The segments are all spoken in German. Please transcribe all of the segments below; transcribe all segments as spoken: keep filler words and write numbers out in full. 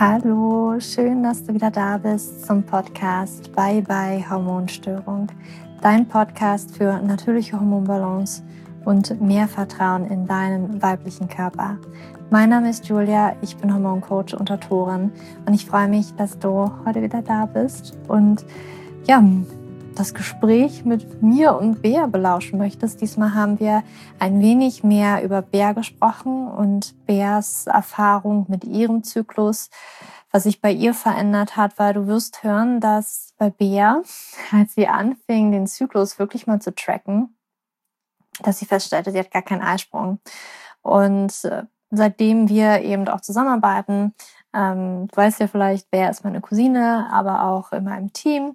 Hallo, schön, dass du wieder da bist zum Podcast Bye Bye Hormonstörung, dein Podcast für natürliche Hormonbalance und mehr Vertrauen in deinen weiblichen Körper. Mein Name ist Julia, ich bin Hormoncoach und Autorin und ich freue mich, dass du heute wieder da bist und ja, das Gespräch mit mir und Bea belauschen möchtest. Diesmal haben wir ein wenig mehr über Bea gesprochen und Beas Erfahrung mit ihrem Zyklus, was sich bei ihr verändert hat, weil du wirst hören, dass bei Bea, als sie anfing, den Zyklus wirklich mal zu tracken, dass sie feststellte, sie hat gar keinen Eisprung. Und äh, seitdem wir eben auch zusammenarbeiten, ähm, du weißt ja vielleicht, Bea ist meine Cousine, aber auch in meinem Team.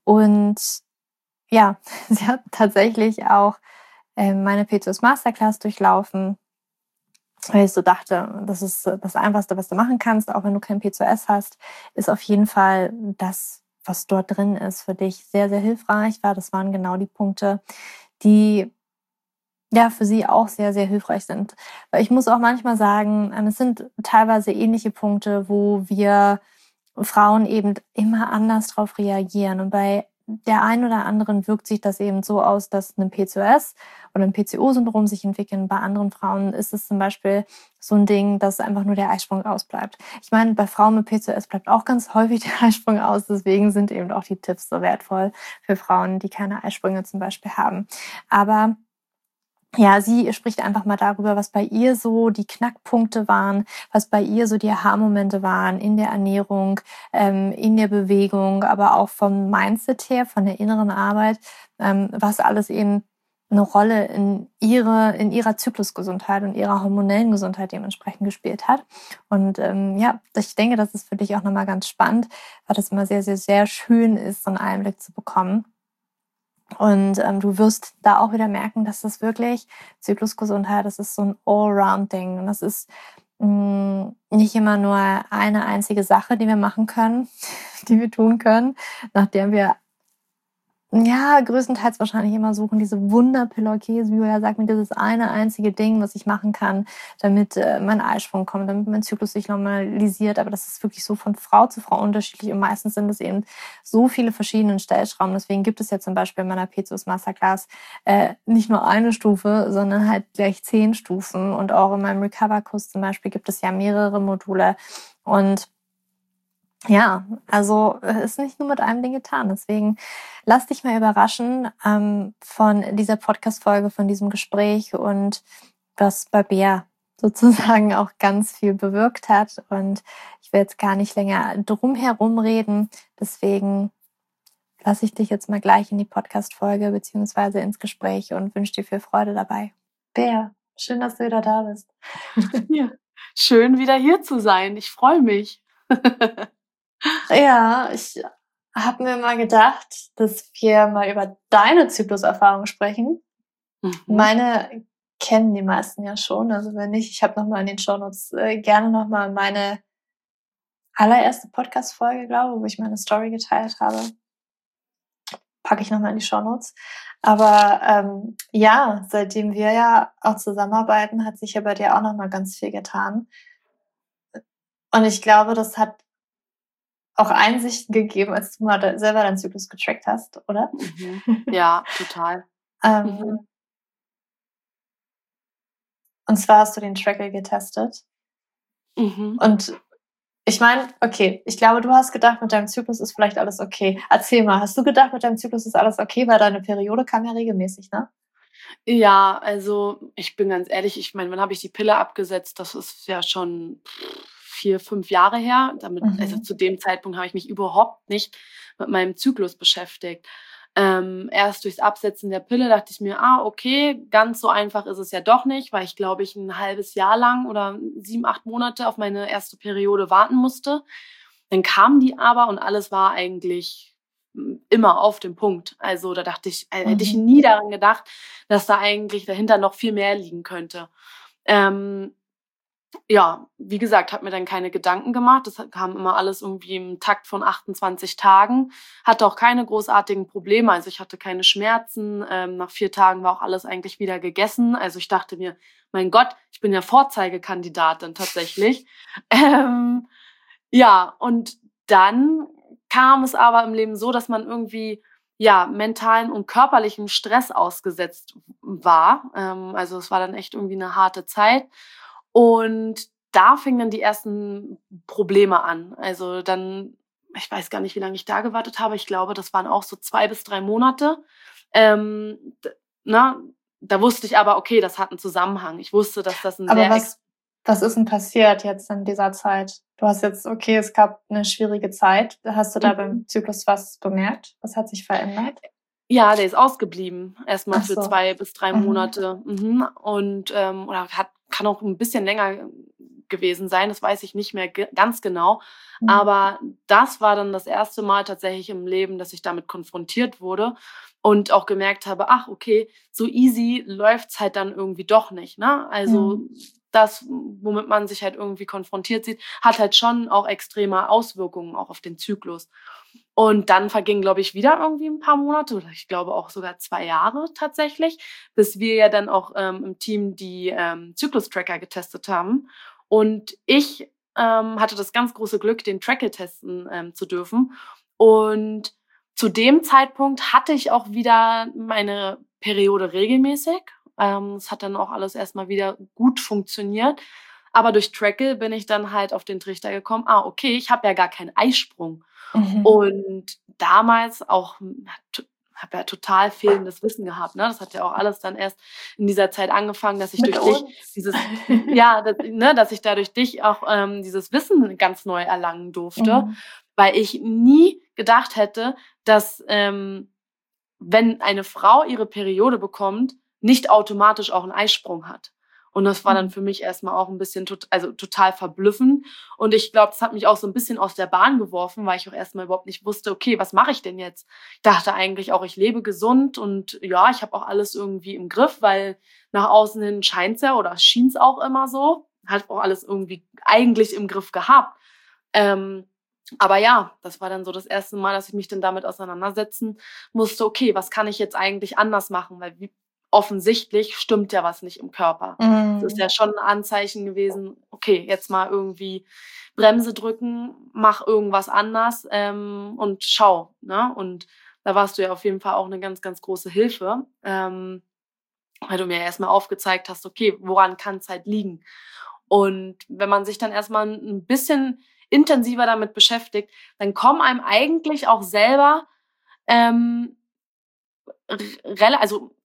Und ja, sie hat tatsächlich auch äh, meine P C O S Masterclass durchlaufen, weil ich so dachte, das ist das Einfachste, was du machen kannst, auch wenn du kein P C O S hast, ist auf jeden Fall das, was dort drin ist, für dich sehr, sehr hilfreich war. Das waren genau die Punkte, die ja für sie auch sehr, sehr hilfreich sind. Weil ich muss auch manchmal sagen, es sind teilweise ähnliche Punkte, wo wir Frauen eben immer anders drauf reagieren. Und bei der einen oder anderen wirkt sich das eben so aus, dass ein P C O S oder ein P C O-Syndrom sich entwickeln. Bei anderen Frauen ist es zum Beispiel so ein Ding, dass einfach nur der Eisprung ausbleibt. Ich meine, bei Frauen mit P C O S bleibt auch ganz häufig der Eisprung aus. Deswegen sind eben auch die Tipps so wertvoll für Frauen, die keine Eisprünge zum Beispiel haben. Aber ja, sie spricht einfach mal darüber, was bei ihr so die Knackpunkte waren, was bei ihr so die Aha-Momente waren in der Ernährung, ähm, in der Bewegung, aber auch vom Mindset her, von der inneren Arbeit, ähm, was alles eben eine Rolle in ihre, in ihrer Zyklusgesundheit und ihrer hormonellen Gesundheit dementsprechend gespielt hat. Und ähm, ja, ich denke, das ist für dich auch nochmal ganz spannend, weil das immer sehr, sehr, sehr schön ist, so einen Einblick zu bekommen. Und ähm, du wirst da auch wieder merken, dass das wirklich Zyklusgesundheit, das ist so ein Allround-Ding. Und das ist mh, nicht immer nur eine einzige Sache, die wir machen können, die wir tun können, nach der wir ja größtenteils wahrscheinlich immer suchen, diese Wunderpille. Okay, Julia sagt mir, dieses eine einzige Ding, was ich machen kann, damit äh, mein Eisprung kommt, damit mein Zyklus sich normalisiert. Aber das ist wirklich so von Frau zu Frau unterschiedlich und meistens sind es eben so viele verschiedene Stellschrauben. Deswegen gibt es ja zum Beispiel in meiner P C O S Masterclass äh, nicht nur eine Stufe, sondern halt gleich zehn Stufen. Und auch in meinem Recover-Kurs zum Beispiel gibt es ja mehrere Module. Und ja, also es ist nicht nur mit einem Ding getan. Deswegen lass dich mal überraschen ähm, von dieser Podcast-Folge, von diesem Gespräch und was bei Bea sozusagen auch ganz viel bewirkt hat. Und ich will jetzt gar nicht länger drum herum reden. Deswegen lasse ich dich jetzt mal gleich in die Podcast-Folge beziehungsweise ins Gespräch und wünsche dir viel Freude dabei. Bea, schön, dass du wieder da bist. Ja, schön wieder hier zu sein. Ich freue mich. Ja, ich habe mir mal gedacht, dass wir mal über deine Zykluserfahrung sprechen. Mhm. Meine kennen die meisten ja schon. Also wenn nicht, ich habe nochmal in den Shownotes äh, gerne nochmal meine allererste Podcast-Folge, glaube ich, wo ich meine Story geteilt habe. Packe ich nochmal in die Shownotes. Aber ähm, ja, seitdem wir ja auch zusammenarbeiten, hat sich ja bei dir auch nochmal ganz viel getan. Und ich glaube, das hat auch Einsichten gegeben, als du mal selber deinen Zyklus getrackt hast, oder? Mhm. Ja, total. ähm, mhm. Und zwar hast du den Tracker getestet. Mhm. Und ich meine, okay, ich glaube, du hast gedacht, mit deinem Zyklus ist vielleicht alles okay. Erzähl mal, hast du gedacht, mit deinem Zyklus ist alles okay, weil deine Periode kam ja regelmäßig, ne? Ja, also ich bin ganz ehrlich, ich meine, wann habe ich die Pille abgesetzt? Das ist ja schon vier, fünf Jahre her. Damit, mhm. Also zu dem Zeitpunkt habe ich mich überhaupt nicht mit meinem Zyklus beschäftigt. Ähm, erst durchs Absetzen der Pille dachte ich mir, ah, okay, ganz so einfach ist es ja doch nicht, weil ich, glaube ich, ein halbes Jahr lang oder sieben, acht Monate auf meine erste Periode warten musste. Dann kam die aber und alles war eigentlich immer auf dem Punkt. Also da dachte ich, äh, hätte ich nie daran gedacht, dass da eigentlich dahinter noch viel mehr liegen könnte. Ähm, ja, wie gesagt, habe mir dann keine Gedanken gemacht. Das kam immer alles irgendwie im Takt von achtundzwanzig Tagen. Hatte auch keine großartigen Probleme. Also ich hatte keine Schmerzen. Ähm, nach vier Tagen war auch alles eigentlich wieder gegessen. Also ich dachte mir, mein Gott, ich bin ja Vorzeigekandidatin tatsächlich. Ähm, Ja, und dann kam es aber im Leben so, dass man irgendwie, ja, mentalen und körperlichen Stress ausgesetzt war. Ähm, also, es war dann echt irgendwie 'ne harte Zeit. Und da fingen dann die ersten Probleme an. Also, dann ich weiß gar nicht, wie lange ich da gewartet habe. Ich glaube, das waren auch so zwei bis drei Monate. Ähm, d ne? Da wusste ich aber, okay, das hat 'n Zusammenhang. Ich wusste, dass das 'n Aber sehr ex was was ist denn passiert jetzt in dieser Zeit? Du hast jetzt okay, es gab 'ne schwierige Zeit. Hast du da Mhm. beim Zyklus was bemerkt? Was hat sich verändert? Ja, der ist ausgeblieben, erst mal Ach für so. zwei bis drei Mhm. Monate. Mhm. Und, ähm oder hat kann auch 'n bisschen länger gewesen sein, das weiß ich nicht mehr ge ganz genau. Mhm. Aber das war dann das erste Mal tatsächlich im Leben, dass ich damit konfrontiert wurde und auch gemerkt habe: „Ach, okay, so easy läuft's halt dann irgendwie doch nicht“, ne? Also, Mhm. das, womit man sich halt irgendwie konfrontiert sieht, hat halt schon auch extreme Auswirkungen auch auf den Zyklus. Und dann vergingen, glaube ich, wieder irgendwie 'n paar Monate oder ich glaube auch sogar zwei Jahre tatsächlich, bis wir ja dann auch, ähm, im Team die, ähm, Zyklus-Tracker getestet haben. Und ich, ähm, hatte das ganz große Glück, den Tracker testen, ähm, zu dürfen. Und zu dem Zeitpunkt hatte ich auch wieder meine Periode regelmäßig. Ähm, es hat dann auch alles erst mal wieder gut funktioniert. Aber durch Trackle bin ich dann halt auf den Trichter gekommen: „Ah, okay, ich habe ja gar keinen Eisprung.“ Mhm. Und damals auch t habe ja total fehlendes Wissen gehabt, ne? Das hat ja auch alles dann erst in dieser Zeit angefangen, dass ich Mit durch dich uns. dieses ja, d ne, dass ich da durch dich auch, ähm, dieses Wissen ganz neu erlangen durfte, Mhm. weil ich nie gedacht hätte, dass, ähm, wenn eine Frau ihre Periode bekommt, nicht automatisch auch 'n Eisprung hat. Und das war dann Mhm. für mich erst mal auch 'n bisschen tot also, total verblüffend. Und ich glaube, das hat mich auch so 'n bisschen aus der Bahn geworfen, weil ich auch erst mal überhaupt nicht wusste: „Okay, was mache ich denn jetzt?“ Ich dachte eigentlich auch, ich lebe gesund und ja, ich habe auch alles irgendwie im Griff, weil nach außen hin scheint's ja oder schien's auch immer so. Hatte auch alles irgendwie eigentlich im Griff gehabt. Ähm, aber ja, das war dann so das erste Mal, dass ich mich dann damit auseinandersetzen musste: „Okay, was kann ich jetzt eigentlich anders machen?“ Weil wie offensichtlich stimmt ja was nicht im Körper. Es ist Mhm. ja schon 'n Anzeichen gewesen: „Okay, jetzt mal irgendwie Bremse drücken, mach irgendwas anders, ähm, und schau“, ne? Und da warst du ja auf jeden Fall auch 'ne ganz, ganz große Hilfe, ähm, weil du mir erst mal aufgezeigt hast: „Okay, woran kann's halt liegen?“ Und wenn man sich dann erst mal 'n 'n bisschen intensiver damit beschäftigt, dann kommen einem eigentlich auch selber, ähm, r rela also,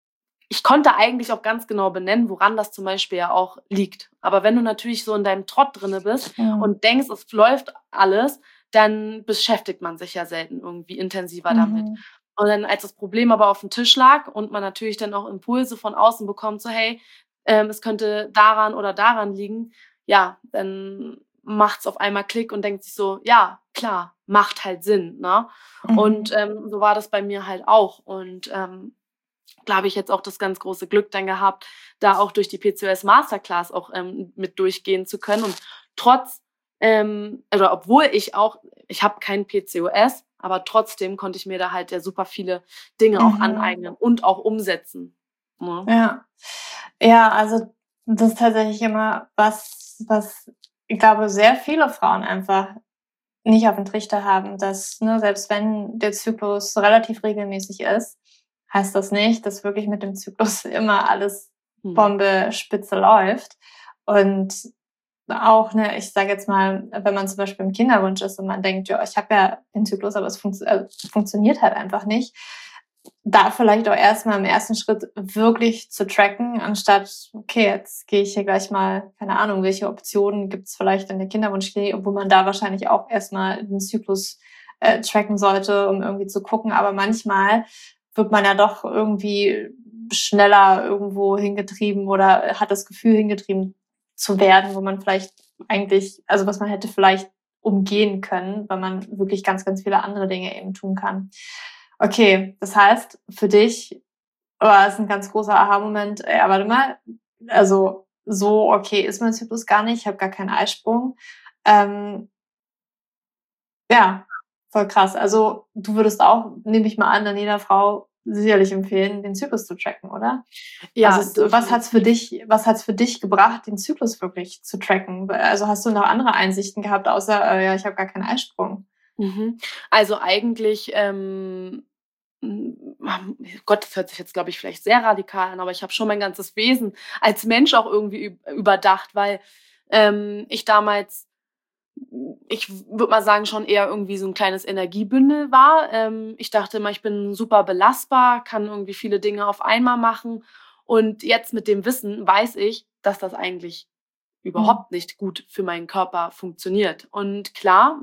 ich konnte eigentlich auch ganz genau benennen, woran das zum Beispiel ja auch liegt. Aber wenn du natürlich so in deinem Trott drinne bist Mhm. und denkst, es läuft alles, dann beschäftigt man sich ja selten irgendwie intensiver damit. Mhm. Und dann, als das Problem aber aufm Tisch lag und man natürlich dann auch Impulse von außen bekommt, so: „Hey, ähm, es könnte daran oder daran liegen“, ja, dann macht's auf einmal Klick und denkt sich so: „Ja, klar, macht halt Sinn“, ne? Und, Mhm. ähm, so war das bei mir halt auch. Und, ähm, da habe ich jetzt auch das ganz große Glück dann gehabt, da auch durch die PCOS-Masterclass auch, ähm, mit durchgehen zu können. Und trotz ähm, oder obwohl ich auch ich habe kein PCOS, aber trotzdem konnte ich mir da halt ja super viele Dinge auch Mhm. aneignen und auch umsetzen, ne? Ja. Ja, also, das ist tatsächlich immer was, was ich glaube, sehr viele Frauen einfach nicht aufm Trichter haben, dass, ne, selbst wenn der Zyklus relativ regelmäßig ist, heißt das nicht, dass wirklich mit dem Zyklus immer alles Mhm. Bombe spitze läuft. Und auch, ne, ich sage jetzt mal, wenn man zum Beispiel im Kinderwunsch ist und man denkt: „Ja, ich habe ja den Zyklus, aber es funktz äh, funktioniert halt einfach nicht.“ Da vielleicht auch erst mal im ersten Schritt wirklich zu tracken, anstatt: „Okay, jetzt gehe ich hier gleich mal“ keine Ahnung, welche Optionen gibt's vielleicht in der Kinderwunschklinik, obwohl man da wahrscheinlich auch erst mal den Zyklus, äh, tracken sollte, um irgendwie zu gucken. Aber manchmal wird man ja doch irgendwie schneller irgendwo hingetrieben oder hat das Gefühl, hingetrieben zu werden, wo man vielleicht eigentlich also, was man hätte vielleicht umgehen können, weil man wirklich ganz, ganz viele andere Dinge eben tun kann. Okay, das heißt, für dich war es 'n ganz großer Aha-Moment: „Ja, warte mal, also, so okay ist mein Zyklus gar nicht, ich habe gar keinen Eisprung.“ Ähm ja, voll krass. Also, du würdest auch, nehme ich mal an, dann jeder Frau sicherlich empfehlen, den Zyklus zu tracken, oder? Ja, Also was hat's für dich, was hat's für dich gebracht, den Zyklus wirklich zu tracken? Also hast du noch andere Einsichten gehabt, außer äh, ja, ich habe gar keinen Eisprung? Mhm. Also eigentlich, ähm, Gott, das hört sich jetzt, glaube ich, vielleicht sehr radikal an, aber ich habe schon mein ganzes Wesen als Mensch auch irgendwie überdacht, weil ähm, ich damals, ich würde mal sagen, schon eher irgendwie so ein kleines Energiebündel war. Ähm, ich dachte immer, ich bin super belastbar, kann irgendwie viele Dinge auf einmal machen. Und jetzt mit dem Wissen weiß ich, dass das eigentlich überhaupt nicht gut für meinen Körper funktioniert. Und klar,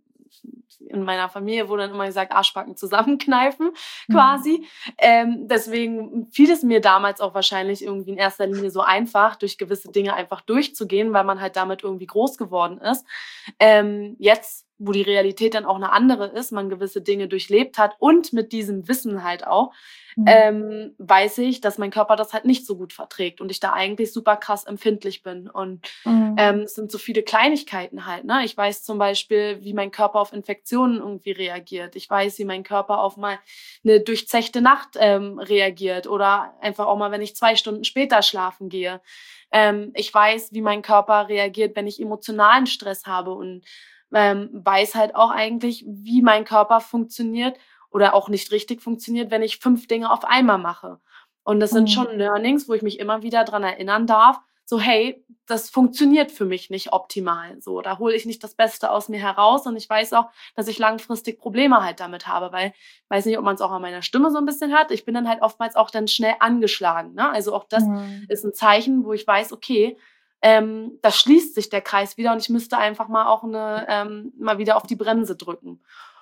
in meiner Familie wurde dann immer gesagt, Arschbacken zusammenkneifen quasi. Ähm, deswegen fiel es mir damals auch wahrscheinlich irgendwie in erster Linie so einfach, durch gewisse Dinge einfach durchzugehen, weil man halt damit irgendwie groß geworden ist. Ähm, jetzt, wo die Realität dann auch eine andere ist, man gewisse Dinge durchlebt hat und mit diesem Wissen halt auch, Mhm. ähm, weiß ich, dass mein Körper das halt nicht so gut verträgt und ich da eigentlich super krass empfindlich bin. Und Mhm. ähm, es sind so viele Kleinigkeiten halt. Ne? Ich weiß zum Beispiel, wie mein Körper auf Infektionen irgendwie reagiert. Ich weiß, wie mein Körper auf mal eine durchzechte Nacht ähm, reagiert oder einfach auch mal, wenn ich zwei Stunden später schlafen gehe. Ähm, ich weiß, wie mein Körper reagiert, wenn ich emotionalen Stress habe und ähm, weiß halt auch eigentlich, wie mein Körper funktioniert oder auch nicht richtig funktioniert, wenn ich fünf Dinge auf einmal mache. Und das sind schon Learnings, wo ich mich immer wieder dran erinnern darf, so hey, das funktioniert für mich nicht optimal. So, da hole ich nicht das Beste aus mir heraus und ich weiß auch, dass ich langfristig Probleme halt damit habe, weil ich weiß nicht, ob man es auch an meiner Stimme so ein bisschen hört. Ich bin dann halt oftmals auch dann schnell angeschlagen. Ne? Also auch das mhm. ist ein Zeichen, wo ich weiß, okay, ähm, da schließt sich der Kreis wieder und ich müsste einfach mal auch eine, ähm, mal wieder auf die Bremse drücken.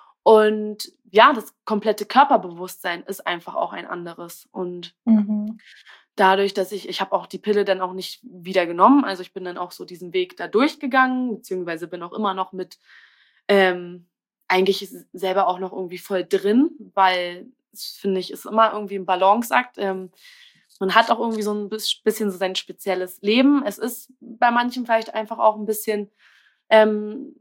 Und ja, das komplette Körperbewusstsein ist einfach auch ein anderes. Und mhm. dadurch, dass ich, ich habe auch die Pille dann auch nicht wieder genommen, also ich bin dann auch so diesen Weg da durchgegangen, beziehungsweise bin auch immer noch mit, ähm, eigentlich selber auch noch irgendwie voll drin, weil das finde ich, ist immer irgendwie ein Balanceakt. Ähm, man hat auch irgendwie so ein bisschen so sein spezielles Leben. Es ist bei manchen vielleicht einfach auch ein bisschen ähm,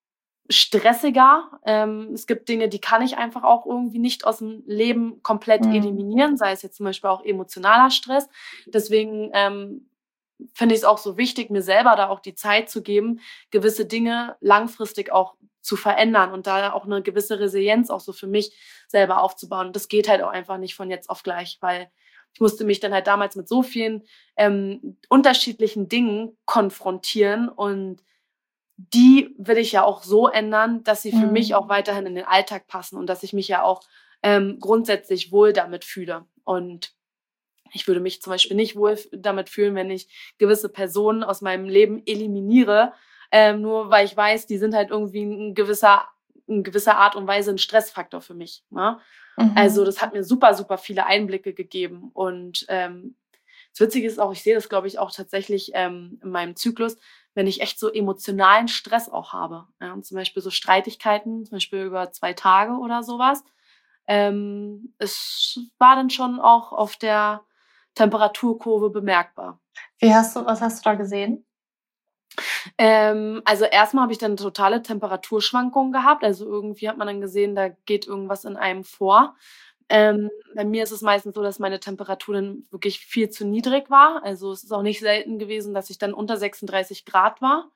stressiger. Ähm, es gibt Dinge, die kann ich einfach auch irgendwie nicht aus dem Leben komplett mhm. eliminieren, sei es jetzt zum Beispiel auch emotionaler Stress. Deswegen ähm, finde ich es auch so wichtig, mir selber da auch die Zeit zu geben, gewisse Dinge langfristig auch zu verändern und da auch eine gewisse Resilienz auch so für mich selber aufzubauen. Und das geht halt auch einfach nicht von jetzt auf gleich, weil ich musste mich dann halt damals mit so vielen ähm, unterschiedlichen Dingen konfrontieren und die will ich ja auch so ändern, dass sie für mhm. mich auch weiterhin in den Alltag passen und dass ich mich ja auch ähm, grundsätzlich wohl damit fühle. Und ich würde mich zum Beispiel nicht wohl damit fühlen, wenn ich gewisse Personen aus meinem Leben eliminiere, ähm, nur weil ich weiß, die sind halt irgendwie in gewisser, in gewisser Art und Weise ein Stressfaktor für mich. Ne? Mhm. Also das hat mir super, super viele Einblicke gegeben. Und ähm, das Witzige ist auch, ich sehe das, glaube ich, auch tatsächlich ähm, in meinem Zyklus, wenn ich echt so emotionalen Stress auch habe. Ja, und zum Beispiel so Streitigkeiten, zum Beispiel über zwei Tage oder sowas. Ähm, es war dann schon auch auf der Temperaturkurve bemerkbar. Wie hast du, was hast du da gesehen? Ähm, also erstmal habe ich dann totale Temperaturschwankungen gehabt. Also irgendwie hat man dann gesehen, da geht irgendwas in einem vor. Ähm, bei mir ist es meistens so, dass meine Temperatur dann wirklich viel zu niedrig war. Also es ist auch nicht selten gewesen, dass ich dann unter sechsunddreißig Grad war.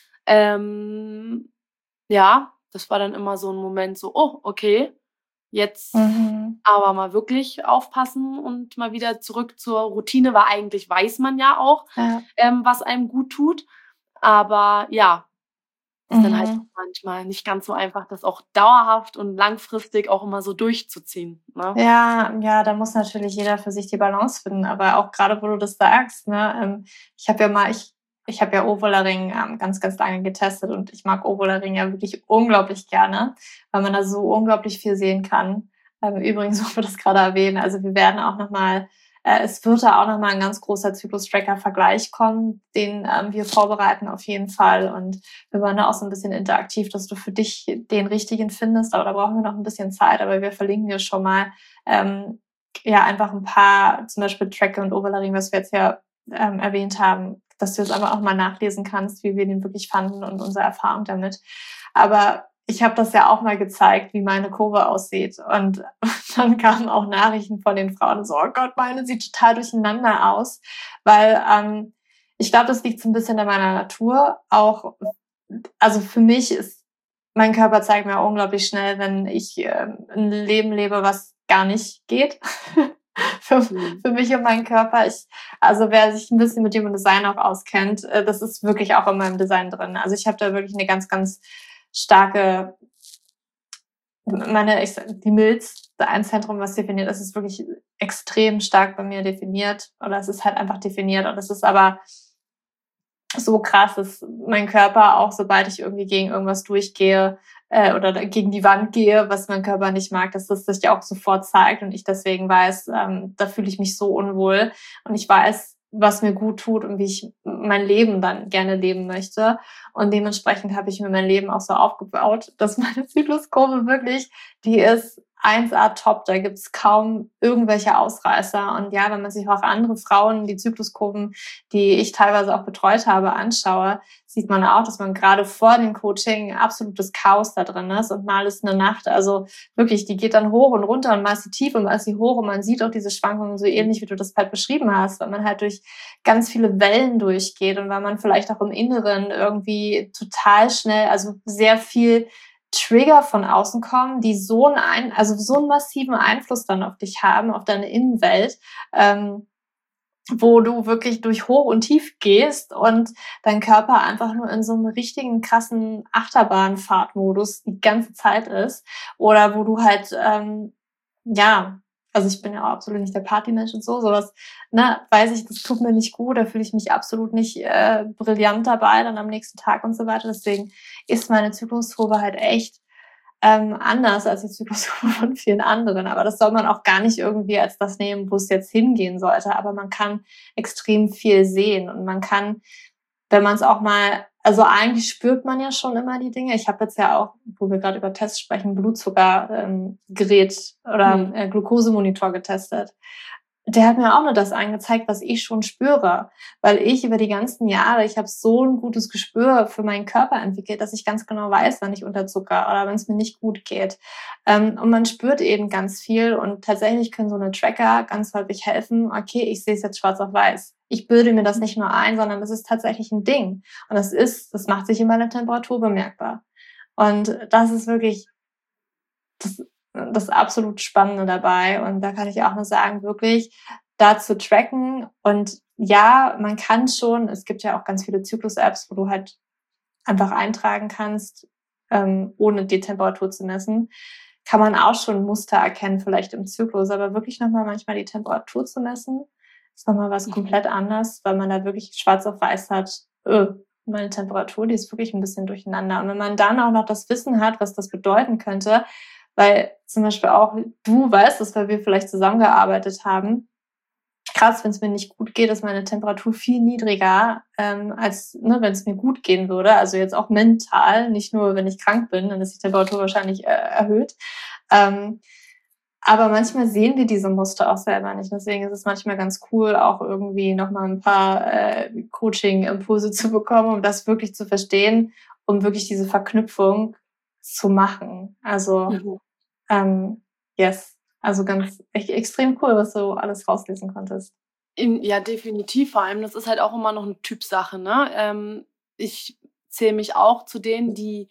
Ähm, ja, das war dann immer so ein Moment so, oh, okay, jetzt mhm. aber mal wirklich aufpassen und mal wieder zurück zur Routine, weil eigentlich weiß man ja auch, ja. Ähm, was einem gut tut. Aber ja, ist mhm. dann halt manchmal nicht ganz so einfach, das auch dauerhaft und langfristig auch immer so durchzuziehen. Ne? Ja, ja, da muss natürlich jeder für sich die Balance finden. Aber auch gerade, wo du das sagst, ne, ich habe ja mal, ich, ich habe ja Ovularing ähm, ganz, ganz lange getestet und ich mag Ovularing ja wirklich unglaublich gerne, weil man da so unglaublich viel sehen kann. Ähm, übrigens, wo wir das gerade erwähnen, also wir werden auch nochmal Es wird da auch nochmal ein ganz großer Zyklus-Tracker-Vergleich kommen, den ähm, wir vorbereiten auf jeden Fall. Und wir waren da auch so ein bisschen interaktiv, dass du für dich den richtigen findest. Aber da brauchen wir noch ein bisschen Zeit. Aber wir verlinken dir schon mal ähm, ja einfach ein paar, zum Beispiel Tracker und Ovularing, was wir jetzt ja ähm, erwähnt haben, dass du es einfach auch mal nachlesen kannst, wie wir den wirklich fanden und unsere Erfahrung damit. Aber ich habe das ja auch mal gezeigt, wie meine Kurve aussieht. Und dann kamen auch Nachrichten von den Frauen so, oh Gott, meine sieht total durcheinander aus. Weil ähm, ich glaube, das liegt so ein bisschen in meiner Natur. Auch, also für mich ist, mein Körper zeigt mir unglaublich schnell, wenn ich äh, ein Leben lebe, was gar nicht geht. für, Mhm. für mich und meinen Körper. Ich, also wer sich ein bisschen mit Human Design auch auskennt, äh, das ist wirklich auch in meinem Design drin. Also ich habe da wirklich eine ganz, ganz starke, meine, ich, die Milz, ein Zentrum, was definiert ist, ist wirklich extrem stark bei mir definiert. Oder es ist halt einfach definiert. Und es ist aber so krass, dass mein Körper auch, sobald ich irgendwie gegen irgendwas durchgehe äh, oder gegen die Wand gehe, was mein Körper nicht mag, dass das sich auch sofort zeigt und ich deswegen weiß, ähm, da fühle ich mich so unwohl und ich weiß, was mir gut tut und wie ich mein Leben dann gerne leben möchte. Und dementsprechend habe ich mir mein Leben auch so aufgebaut, dass meine Zykluskurve wirklich, die ist eins A top, da gibt's kaum irgendwelche Ausreißer. Und ja, wenn man sich auch andere Frauen, die Zykluskurven, die ich teilweise auch betreut habe, anschaue, sieht man auch, dass man gerade vor dem Coaching absolutes Chaos da drin ist und mal ist eine Nacht, also wirklich, die geht dann hoch und runter und mal ist sie tief und mal ist sie hoch und man sieht auch diese Schwankungen so ähnlich, wie du das halt beschrieben hast, weil man halt durch ganz viele Wellen durchgeht und weil man vielleicht auch im Inneren irgendwie total schnell, also sehr viel Trigger von außen kommen, die so einen, also so einen massiven Einfluss dann auf dich haben, auf deine Innenwelt, ähm, wo du wirklich durch Hoch und Tief gehst und dein Körper einfach nur in so einem richtigen krassen Achterbahnfahrtmodus die ganze Zeit ist oder wo du halt, ähm, ja, also ich bin ja auch absolut nicht der Partymensch und so, sowas, ne, weiß ich, das tut mir nicht gut, da fühle ich mich absolut nicht äh, brillant dabei, dann am nächsten Tag und so weiter, deswegen ist meine Zykluskurve halt echt ähm, anders als die Zykluskurve von vielen anderen. Aber das soll man auch gar nicht irgendwie als das nehmen, wo es jetzt hingehen sollte. Aber man kann extrem viel sehen und man kann, wenn man es auch mal, also eigentlich spürt man ja schon immer die Dinge. Ich habe jetzt ja auch, wo wir gerade über Tests sprechen, Blutzuckergerät ähm, oder Mhm. äh, Glukosemonitor getestet. Der hat mir auch nur das angezeigt, was ich schon spüre, weil ich über die ganzen Jahre, ich habe so ein gutes Gespür für meinen Körper entwickelt, dass ich ganz genau weiß, wann ich unterzucker oder wenn es mir nicht gut geht. Ähm, und man spürt eben ganz viel und tatsächlich können so eine Tracker ganz häufig helfen, okay, ich sehe es jetzt schwarz auf weiß. Ich bilde mir das nicht nur ein, sondern das ist tatsächlich ein Ding. Und das ist, das macht sich in meiner Temperatur bemerkbar. Und das ist wirklich das, das absolut Spannende dabei. Und da kann ich auch nur sagen, wirklich da zu tracken. Und ja, man kann schon, es gibt ja auch ganz viele Zyklus-Apps, wo du halt einfach eintragen kannst, ähm, ohne die Temperatur zu messen, kann man auch schon Muster erkennen, vielleicht im Zyklus. Aber wirklich nochmal manchmal die Temperatur zu messen, ist nochmal was komplett anderes, weil man da wirklich schwarz auf weiß hat, öh, meine Temperatur, die ist wirklich ein bisschen durcheinander. Und wenn man dann auch noch das Wissen hat, was das bedeuten könnte, weil zum Beispiel auch du weißt es, weil wir vielleicht zusammengearbeitet haben, krass, wenn es mir nicht gut geht, ist meine Temperatur viel niedriger, ähm, als ne, wenn es mir gut gehen würde. Also jetzt auch mental, nicht nur, wenn ich krank bin, dann ist die Temperatur wahrscheinlich äh, erhöht. Ähm, aber manchmal sehen wir diese Muster auch selber nicht. Deswegen ist es manchmal ganz cool, auch irgendwie nochmal ein paar äh, Coaching-Impulse zu bekommen, um das wirklich zu verstehen, um wirklich diese Verknüpfung zu machen. Also, Mhm. ähm, yes. Also ganz echt extrem cool, was du alles rauslesen konntest. In, ja, definitiv. Vor allem, das ist halt auch immer noch eine Typsache, ne? Ähm, ich zähle mich auch zu denen, die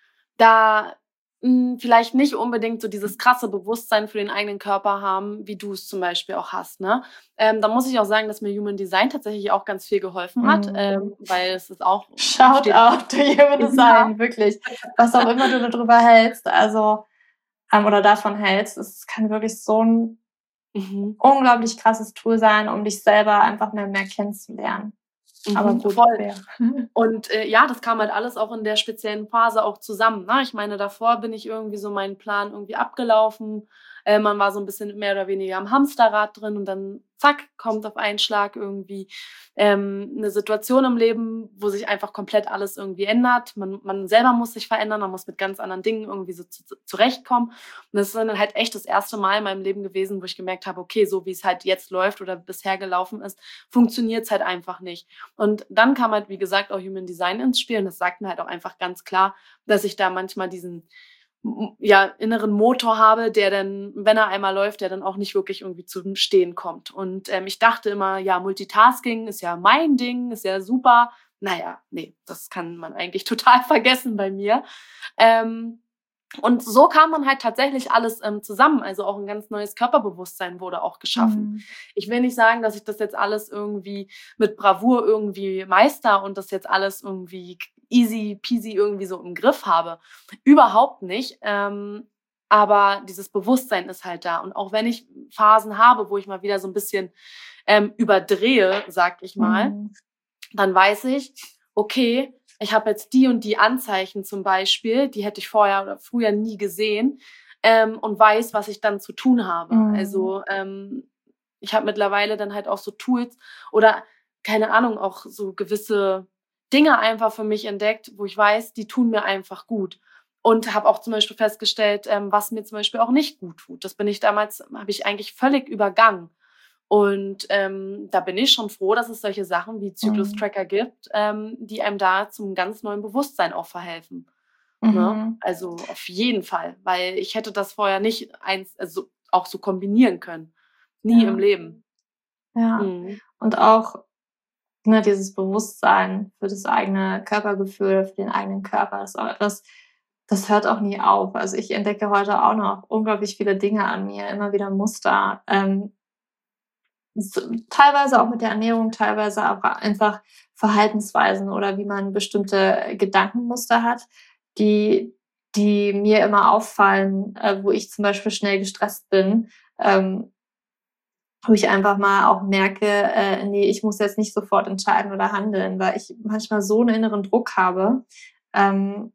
da hm, vielleicht nicht unbedingt so dieses krasse Bewusstsein für den eigenen Körper haben, wie du es zum Beispiel auch hast, ne? Ähm, da muss ich auch sagen, dass mir Human Design tatsächlich auch ganz viel geholfen hat, ähm, Mm. weil es ist auch Shout steht out to Human ja, Design, wirklich. Was auch immer du darüber hältst, also ähm, oder davon hältst, es kann wirklich so ein mhm, unglaublich krasses Tool sein, um dich selber einfach mehr, mehr kennenzulernen. Aber mhm, gut, voll. wer? Und äh, ja, das kam halt alles auch in der speziellen Phase auch zusammen. Ne? Ich meine, davor bin ich irgendwie so meinen Plan irgendwie abgelaufen. Äh, man war so ein bisschen mehr oder weniger am Hamsterrad drin und dann zack, kommt auf einen Schlag irgendwie ähm, eine Situation im Leben, wo sich einfach komplett alles irgendwie ändert. Man, man selber muss sich verändern, man muss mit ganz anderen Dingen irgendwie so zu, zu, zurechtkommen. Und das ist dann halt echt das erste Mal in meinem Leben gewesen, wo ich gemerkt habe, okay, so wie es halt jetzt läuft oder bisher gelaufen ist, funktioniert es halt einfach nicht. Und dann kam halt, wie gesagt, auch Human Design ins Spiel und das sagt mir halt auch einfach ganz klar, dass ich da manchmal diesen ja, inneren Motor habe, der dann, wenn er einmal läuft, der dann auch nicht wirklich irgendwie zum Stehen kommt. Und ähm, ich dachte immer, ja, Multitasking ist ja mein Ding, ist ja super. Naja, nee, das kann man eigentlich total vergessen bei mir. Ähm, und so kam dann halt tatsächlich alles ähm, zusammen. Also auch ein ganz neues Körperbewusstsein wurde auch geschaffen. Mhm. Ich will nicht sagen, dass ich das jetzt alles irgendwie mit Bravour irgendwie meister und das jetzt alles irgendwie easy peasy irgendwie so im Griff habe. Überhaupt nicht. Ähm, aber dieses Bewusstsein ist halt da. Und auch wenn ich Phasen habe, wo ich mal wieder so ein bisschen ähm, überdrehe, sag ich mal, Mhm. dann weiß ich, okay, ich habe jetzt die und die Anzeichen zum Beispiel, die hätte ich vorher oder früher nie gesehen ähm, und weiß, was ich dann zu tun habe. Mhm. Also ähm, ich habe mittlerweile dann halt auch so Tools oder keine Ahnung, auch so gewisse Dinge einfach für mich entdeckt, wo ich weiß, die tun mir einfach gut. Und habe auch zum Beispiel festgestellt, ähm, was mir zum Beispiel auch nicht gut tut. Das bin ich damals, habe ich eigentlich völlig übergangen. Und ähm, da bin ich schon froh, dass es solche Sachen wie Mhm. Zyklus-Tracker gibt, ähm, die einem da zum ganz neuen Bewusstsein auch verhelfen. Ne? Mhm. Also auf jeden Fall, weil ich hätte das vorher nicht eins, also auch so kombinieren können. Nie im Ja, Leben. ja. Mhm. Und auch ne, dieses Bewusstsein für das eigene Körpergefühl, für den eigenen Körper, das, das, das hört auch nie auf. Also ich entdecke heute auch noch unglaublich viele Dinge an mir, immer wieder Muster. Ähm, so, teilweise auch mit der Ernährung, teilweise aber einfach Verhaltensweisen oder wie man bestimmte Gedankenmuster hat, die, die mir immer auffallen, äh, wo ich zum Beispiel schnell gestresst bin. Ähm, wo ich einfach mal auch merke, äh, nee, ich muss jetzt nicht sofort entscheiden oder handeln, weil ich manchmal so einen inneren Druck habe. Ähm,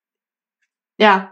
ja,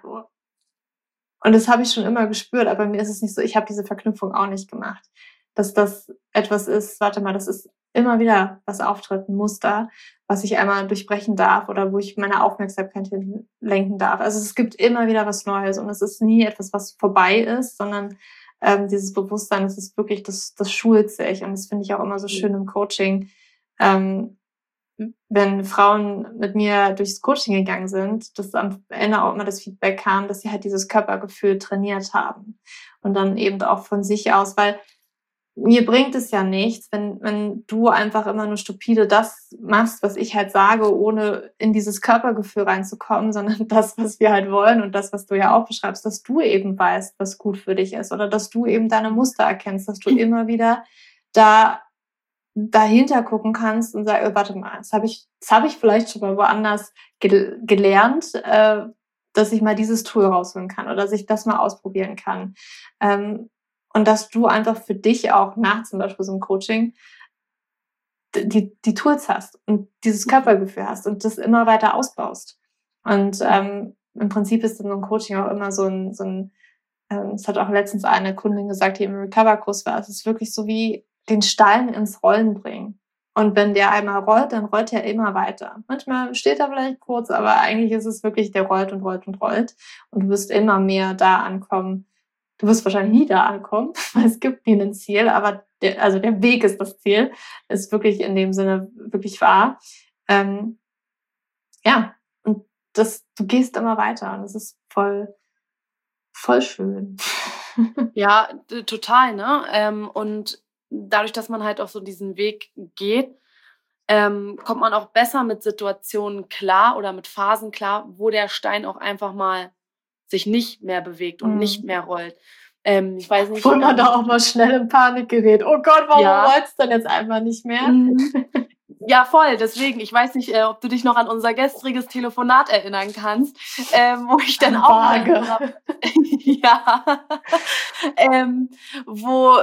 und das habe ich schon immer gespürt, aber mir ist es nicht so, ich habe diese Verknüpfung auch nicht gemacht, dass das etwas ist, warte mal, das ist immer wieder was auftritt, ein Muster, was ich einmal durchbrechen darf oder wo ich meine Aufmerksamkeit lenken darf. Also es gibt immer wieder was Neues und es ist nie etwas, was vorbei ist, sondern ähm, dieses Bewusstsein, das ist wirklich, das, das schult sich und das finde ich auch immer so schön im Coaching, ähm, wenn Frauen mit mir durchs Coaching gegangen sind, dass am Ende auch immer das Feedback kam, dass sie halt dieses Körpergefühl trainiert haben. Und dann eben auch von sich aus, weil mir bringt es ja nichts, wenn, wenn du einfach immer nur stupide das machst, was ich halt sage, ohne in dieses Körpergefühl reinzukommen, sondern das, was wir halt wollen und das, was du ja auch beschreibst, dass du eben weißt, was gut für dich ist oder dass du eben deine Muster erkennst, dass du immer wieder da dahinter gucken kannst und sagst, oh, warte mal, das habe ich, das habe ich vielleicht schon mal woanders gel- gelernt, äh, dass ich mal dieses Tool rausholen kann oder dass ich das mal ausprobieren kann. Ähm, und dass du einfach für dich auch nach zum Beispiel so einem Coaching die, die Tools hast und dieses Körpergefühl hast und das immer weiter ausbaust. Und ähm, im Prinzip ist in so einem Coaching auch immer so ein, so ein ähm, es hat auch letztens eine Kundin gesagt, die im Recover-Kurs war, es ist wirklich so wie den Stein ins Rollen bringen. Und wenn der einmal rollt, dann rollt er immer weiter. Manchmal steht er vielleicht kurz, aber eigentlich ist es wirklich, der rollt und rollt und rollt. Und du wirst immer mehr da ankommen. Du wirst wahrscheinlich nie da ankommen, weil es gibt nie ein Ziel, aber der, also der Weg ist das Ziel, ist wirklich in dem Sinne wirklich wahr. Ähm, ja, und das, du gehst immer weiter und das ist voll, voll schön. Ja, d- total, ne? Ähm, und dadurch, dass man halt auch so diesen Weg geht, ähm, kommt man auch besser mit Situationen klar oder mit Phasen klar, wo der Stein auch einfach mal sich nicht mehr bewegt und nicht Mhm. mehr rollt. Ähm, ich weiß nicht, Obwohl man da ähm, auch mal schnell in Panik gerät. Oh Gott, warum ja, rollt's denn jetzt einfach nicht mehr? mhm. Ja, voll. Deswegen, ich weiß nicht, äh, ob du dich noch an unser gestriges Telefonat erinnern kannst, ähm, wo ich dann auch mal in so Vage. einer, ja, ähm, wo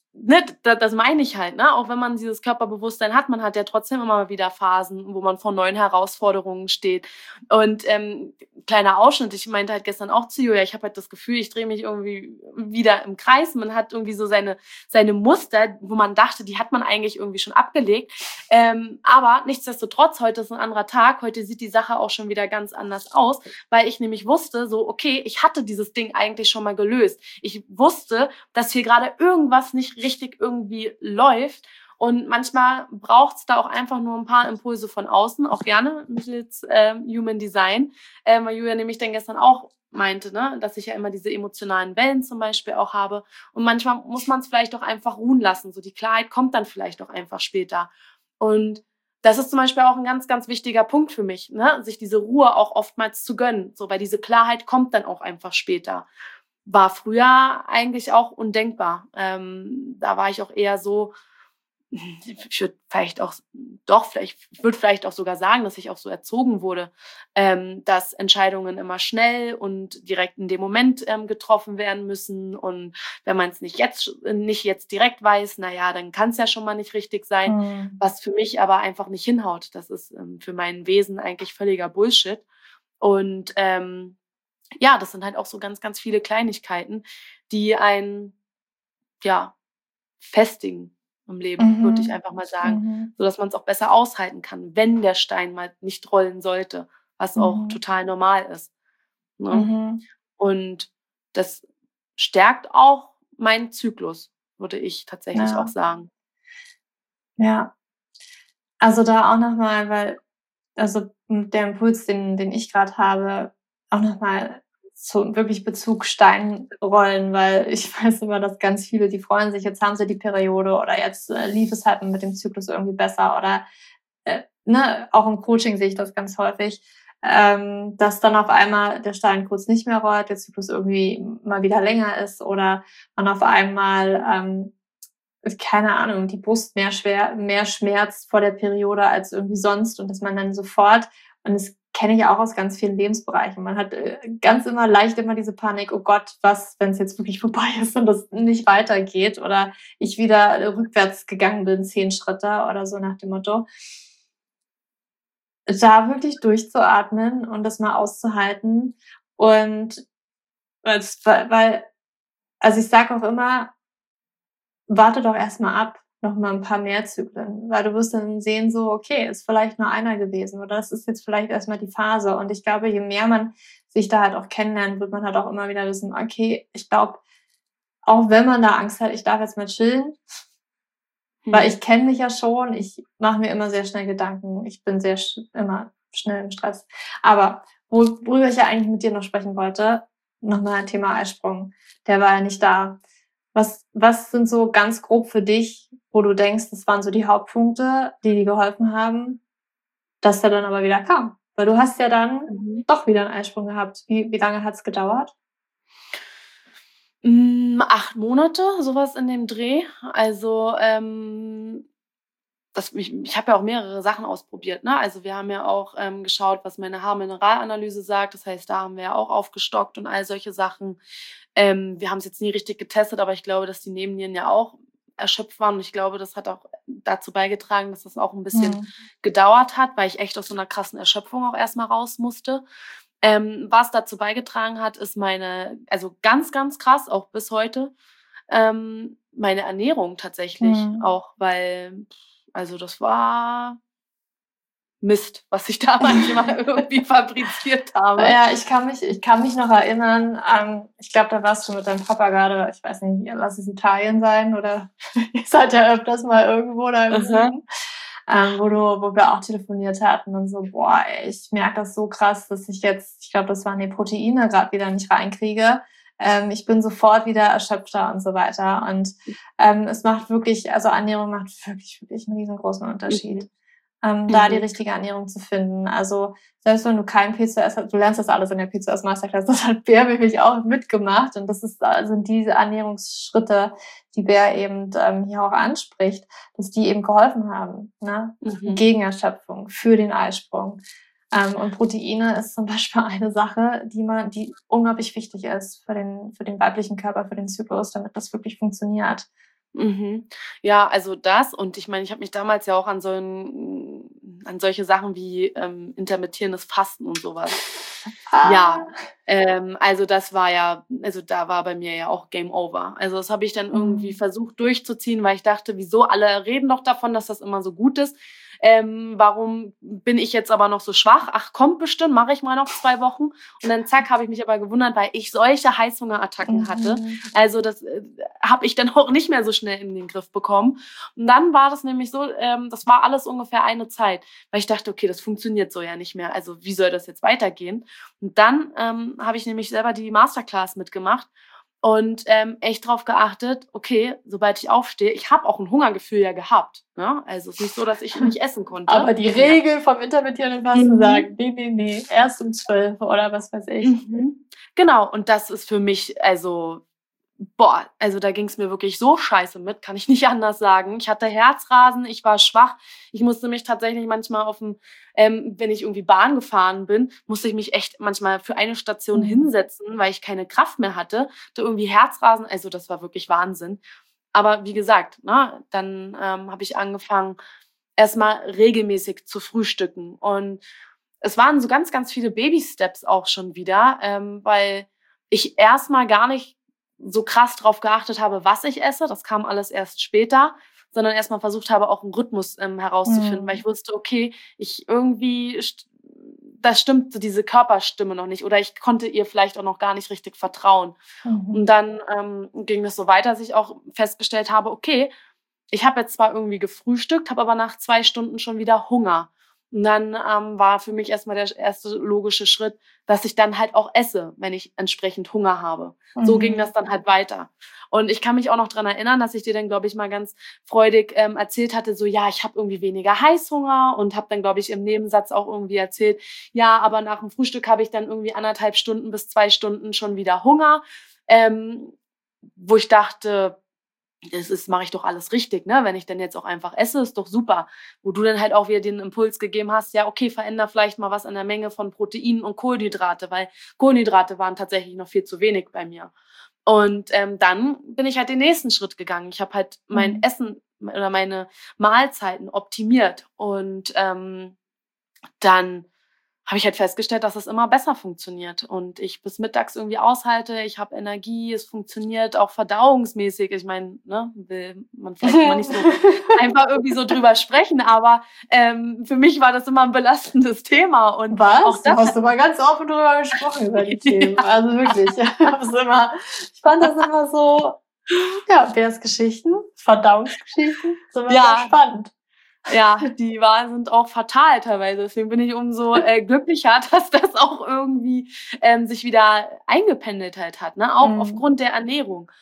ne, das, das meine ich halt, ne? Auch wenn man dieses Körperbewusstsein hat, man hat ja trotzdem immer wieder Phasen, wo man vor neuen Herausforderungen steht. Und ähm, kleiner Ausschnitt, ich meinte halt gestern auch zu Julia, ich habe halt das Gefühl, ich drehe mich irgendwie wieder im Kreis. Man hat irgendwie so seine, seine Muster, wo man dachte, die hat man eigentlich irgendwie schon abgelegt. Ähm, aber nichtsdestotrotz, heute ist ein anderer Tag, heute sieht die Sache auch schon wieder ganz anders aus, weil ich nämlich wusste, so, okay, ich hatte dieses Ding eigentlich schon mal gelöst. Ich wusste, dass hier gerade irgendwas nicht richtig irgendwie läuft. Und manchmal braucht es da auch einfach nur ein paar Impulse von außen, auch gerne mittels äh, Human Design, äh, weil Julia nämlich dann gestern auch meinte, ne, dass ich ja immer diese emotionalen Wellen zum Beispiel auch habe. Und manchmal muss man es vielleicht auch einfach ruhen lassen. So die Klarheit kommt dann vielleicht auch einfach später. Und das ist zum Beispiel auch ein ganz, ganz wichtiger Punkt für mich, ne, sich diese Ruhe auch oftmals zu gönnen. So, weil diese Klarheit kommt dann auch einfach später. War früher eigentlich auch undenkbar. Ähm, da war ich auch eher so, ich würde vielleicht auch, doch, vielleicht, ich würde vielleicht auch sogar sagen, dass ich auch so erzogen wurde, ähm, dass Entscheidungen immer schnell und direkt in dem Moment ähm, getroffen werden müssen. Und wenn man es nicht jetzt, nicht jetzt direkt weiß, naja, dann kann es ja schon mal nicht richtig sein. Mhm. Was für mich aber einfach nicht hinhaut. Das ist ähm, für mein Wesen eigentlich völliger Bullshit. Und ähm, ja, das sind halt auch so ganz, ganz viele Kleinigkeiten, die einen, ja, festigen im Leben, würde ich Mhm. einfach mal sagen, Mhm. so dass man es auch besser aushalten kann, wenn der Stein mal nicht rollen sollte, was auch Mhm. total normal ist, ne? Mhm. Und das stärkt auch meinen Zyklus, würde ich tatsächlich auch Ja, sagen. ja. Also da auch nochmal, weil, also der Impuls, den, den ich gerade habe, auch nochmal zu wirklich Bezug Steinrollen, weil ich weiß immer, dass ganz viele, die freuen sich, jetzt haben sie die Periode oder jetzt äh, lief es halt mit dem Zyklus irgendwie besser oder äh, ne, auch im Coaching sehe ich das ganz häufig, ähm, dass dann auf einmal der Stein kurz nicht mehr rollt, der Zyklus irgendwie mal wieder länger ist oder man auf einmal ähm, keine Ahnung, die Brust mehr schwer, mehr schmerzt vor der Periode als irgendwie sonst und dass man dann sofort, und das kenne ich auch aus ganz vielen Lebensbereichen, man hat äh, ganz immer leicht immer diese Panik, oh Gott, was, wenn es jetzt wirklich vorbei ist und das nicht weitergeht oder ich wieder äh, rückwärts gegangen bin, zehn Schritte oder so nach dem Motto. Da wirklich durchzuatmen und das mal auszuhalten und weil, weil also ich sage auch immer, warte doch erstmal ab, noch mal ein paar mehr Zyklen, weil du wirst dann sehen so, okay, ist vielleicht nur einer gewesen oder das ist jetzt vielleicht erstmal die Phase. Und ich glaube, je mehr man sich da halt auch kennenlernt, wird man halt auch immer wieder wissen, okay, ich glaube, auch wenn man da Angst hat, ich darf jetzt mal chillen, weil ich kenne mich ja schon, ich mache mir immer sehr schnell Gedanken, ich bin sehr sch immer schnell im Stress. Aber wo worüber ich ja eigentlich mit dir noch sprechen wollte, noch mal Thema Eisprung, der war ja nicht da. Was was sind so ganz grob für dich, wo du denkst, das waren so die Hauptpunkte, die dir geholfen haben, dass der dann aber wieder kam? Weil du hast ja dann Mhm. doch wieder 'n Eisprung gehabt. Wie wie lange hat's gedauert? Hm, acht Monate, sowas in dem Dreh. Also, ähm, das ich ich habe ja auch mehrere Sachen ausprobiert, ne? Also, wir haben ja auch, ähm, geschaut, was meine Haarmineralanalyse sagt. Das heißt, da haben wir ja auch aufgestockt und all solche Sachen. Ähm, wir haben's jetzt nie richtig getestet, aber ich glaube, dass die Nebennieren ja auch erschöpft waren und ich glaube, das hat auch dazu beigetragen, dass das auch 'n bisschen Mhm. gedauert hat, weil ich echt aus so 'ner krassen Erschöpfung auch erst mal raus musste. Ähm, was dazu beigetragen hat, ist meine also ganz, ganz krass, auch bis heute, ähm, meine Ernährung tatsächlich Mhm. auch, weil also das war Mist, was ich da manchmal irgendwie fabriziert habe. Ja, ich kann mich ich kann mich noch erinnern, ähm, ich glaube, da warst du mit deinem Papa grade, ich weiß nicht, lass es Italien sein oder ihr seid ja öfters mal irgendwo da im Aha. Süden, ähm, wo du wo wir auch telefoniert hatten und so: „Boah, ey, ich merke das so krass, dass ich jetzt" ich glaube, das waren die Proteine grad wieder nicht reinkriege. Ähm, ich bin sofort wieder erschöpfter und so weiter. Und, ähm, es macht wirklich also Ernährung macht wirklich, wirklich 'n riesengroßen Mhm. Unterschied, ähm, da die Mhm. richtige Ernährung zu finden. Also, selbst wenn du kein P C O S hast, du lernst das alles in der P C O S Masterclass. Das hat Bär nämlich auch mitgemacht und das ist äh, sind diese Ernährungsschritte, die Bär eben ähm, hier auch anspricht, dass die eben geholfen haben, ne? Mhm. Gegen Erschöpfung, für den Eisprung. Ähm, und Proteine ist zum Beispiel eine Sache, die man die unglaublich wichtig ist für den für den weiblichen Körper, für den Zyklus, damit das wirklich funktioniert. Mhm. Ja, also das und ich meine, ich habe mich damals ja auch an so 'n an solche Sachen wie, ähm, intermittierendes Fasten und so was ja, Ah. ähm, also das war ja also da war bei mir ja auch Game Over. Also, das habe ich dann irgendwie Mhm. versucht durchzuziehen, weil ich dachte: „Wieso? Alle reden doch davon, dass das immer so gut ist. Ähm, warum bin ich jetzt aber noch so schwach? Ach, kommt bestimmt, mache ich mal noch zwei Wochen.“ Und dann zack, habe ich mich aber gewundert, weil ich solche Heißhungerattacken hatte. Mhm. Also, das, äh, habe ich dann auch nicht mehr so schnell in den Griff bekommen. Und dann war das nämlich so, ähm, das war alles ungefähr eine Zeit, weil ich dachte: „Okay, das funktioniert so ja nicht mehr. Also, wie soll das jetzt weitergehen?“ Und dann, ähm, habe ich nämlich selber die Masterclass mitgemacht und, ähm, echt drauf geachtet, okay, sobald ich aufstehe ich habe auch 'n Hungergefühl ja gehabt, ne? Also, es ist nicht so, dass ich nicht essen konnte. Aber die Ja. Regel vom intermittierenden Fasten Mhm. sagt: „Ne, ne, ne, erst um zwölf“ oder was weiß ich. Mhm. Genau, und das ist für mich also boah, also da ging's mir wirklich so scheiße mit, kann ich nicht anders sagen. Ich hatte Herzrasen, ich war schwach. Ich musste mich tatsächlich manchmal auf'm ähm, wenn ich irgendwie Bahn gefahren bin, musste ich mich echt manchmal für eine Station Mhm. hinsetzen, weil ich keine Kraft mehr hatte. Hatte irgendwie Herzrasen, also das war wirklich Wahnsinn. Aber wie gesagt, ne, dann, ähm, habe ich angefangen, erst mal regelmäßig zu frühstücken. Und es waren so ganz, ganz viele Baby-Steps auch schon wieder, ähm, weil ich erst mal gar nicht so krass drauf geachtet habe, was ich esse. Das kam alles erst später, sondern erst mal versucht habe, auch 'n Rhythmus, ähm, herauszufinden, weil Mhm. ich wusste: „Okay, ich irgendwie st da stimmt so diese Körperstimme noch nicht“ oder ich konnte ihr vielleicht auch noch gar nicht richtig vertrauen. Und Mhm. dann, ähm, ging das so weiter, dass ich auch festgestellt habe: „Okay, ich habe jetzt zwar irgendwie gefrühstückt, habe aber nach zwei Stunden schon wieder Hunger.“ Und dann, ähm, war für mich erst mal der sch erste logische Schritt, dass ich dann halt auch esse, wenn ich entsprechend Hunger habe. So ging das Mhm. dann halt weiter. Und ich kann mich auch noch dran erinnern, dass ich dir dann, glaube ich, mal ganz freudig, ähm, erzählt hatte, so: „Ja, ich habe irgendwie weniger Heißhunger“ und habe dann, glaube ich, im Nebensatz auch irgendwie erzählt: „Ja, aber nach'm Frühstück habe ich dann irgendwie anderthalb Stunden bis zwei Stunden schon wieder Hunger.“ Ähm, wo ich dachte: „Das ist mache ich doch alles richtig, ne? Wenn ich denn jetzt auch einfach esse, ist doch super.“ Wo du dann halt auch wieder den Impuls gegeben hast: „Ja, okay, veränder vielleicht mal was an der Menge von Proteinen und Kohlenhydrate“, weil Kohlenhydrate waren tatsächlich noch viel zu wenig bei mir. Und, ähm, dann bin ich halt den nächsten Schritt gegangen. Ich habe halt mein Mhm. Essen oder meine Mahlzeiten optimiert und, ähm, dann habe ich halt festgestellt, dass es immer besser funktioniert und ich bis mittags irgendwie aushalte. Ich habe Energie, es funktioniert auch verdauungsmäßig. Ich meine, ne, will man vielleicht immer nicht so einfach irgendwie so drüber sprechen, aber, ähm, für mich war das immer 'n belastendes Thema und auch Was? Du das hast hat aber ganz offen drüber gesprochen über die Themen. Ja. Also wirklich, ich habe es immer ich fand das immer so ja, Beas Geschichten, Verdauungsgeschichten, sind immer sehr Ja. spannend. Ja, die war sind auch fatal teilweise. Deswegen bin ich umso, äh, glücklicher, dass das auch irgendwie, ähm, sich wieder eingependelt halt hat, ne, auch Mhm. aufgrund der Ernährung.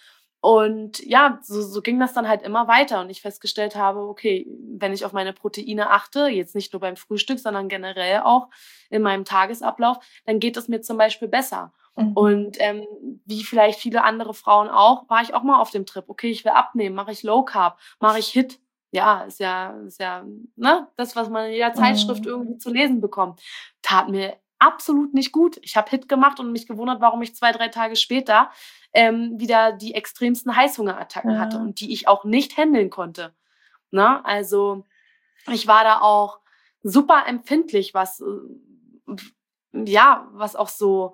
Und ja, so so ging das dann halt immer weiter und ich festgestellt habe: „Okay, wenn ich auf meine Proteine achte, jetzt nicht nur beim Frühstück, sondern generell auch in meinem Tagesablauf, dann geht es mir zum Beispiel besser.“ Mhm. Und, ähm, wie vielleicht viele andere Frauen auch, war ich auch mal auf dem Trip: „Okay, ich will abnehmen. Mache ich Low Carb? Mache ich HIIT?“ Ja, ist ja ist ja, ne, das, was man in jeder Zeitschrift Mhm. irgendwie zu lesen bekommt. Tat mir absolut nicht gut. Ich habe HIIT gemacht und mich gewundert, warum ich zwei, drei Tage später, ähm, wieder die extremsten Heißhungerattacken hatte Ja. und die ich auch nicht händeln konnte, ne? Also, ich war da auch super empfindlich, was, äh, w ja, was auch so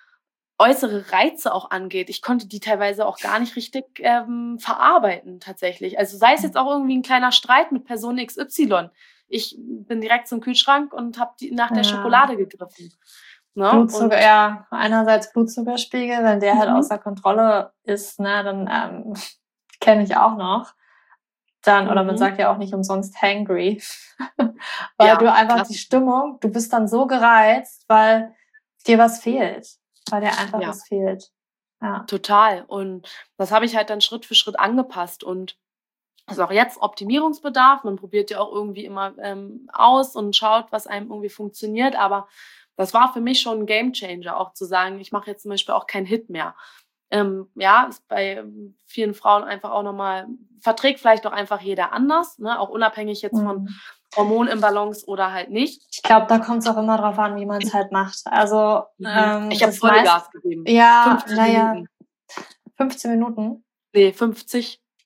äußere Reize auch angeht. Ich konnte die teilweise auch gar nicht richtig, ähm, verarbeiten tatsächlich. Also, sei es jetzt Mhm. auch irgendwie 'n kleiner Streit mit Person X Y. Ich bin direkt zum Kühlschrank und habe die nach der Ja. Schokolade gegriffen, ne? Blutzucker Und ja, einerseits Blutzuckerspiegel, wenn der halt Mhm. außer Kontrolle ist, ne, dann, ähm kenne ich auch noch. Dann oder man Mhm. sagt ja auch nicht umsonst hangry, weil du Ja, einfach die Klassiker. Stimmung du bist dann so gereizt, weil dir was fehlt, weil dir einfach Ja. was fehlt. Ja. Total. Und das habe ich halt dann Schritt für Schritt angepasst und ist auch jetzt Optimierungsbedarf. Man probiert ja auch irgendwie immer, ähm, aus und schaut, was einem irgendwie funktioniert. Aber das war für mich schon 'n Gamechanger, auch zu sagen: „Ich mache jetzt zum Beispiel auch kein HIIT mehr.“ Ähm, ja, ist bei vielen Frauen einfach auch noch mal verträgt vielleicht auch einfach jeder anders, ne, auch unabhängig jetzt von Mhm. Hormonimbalance oder halt nicht. Ich glaube, da kommt's auch immer drauf an, wie man's halt macht. Also, Mhm. ähm, Ich habe das volle meist Gas gegeben. ja, fünfzehn na ja, Minuten. fünfzehn Minuten? Ne, fünfzig.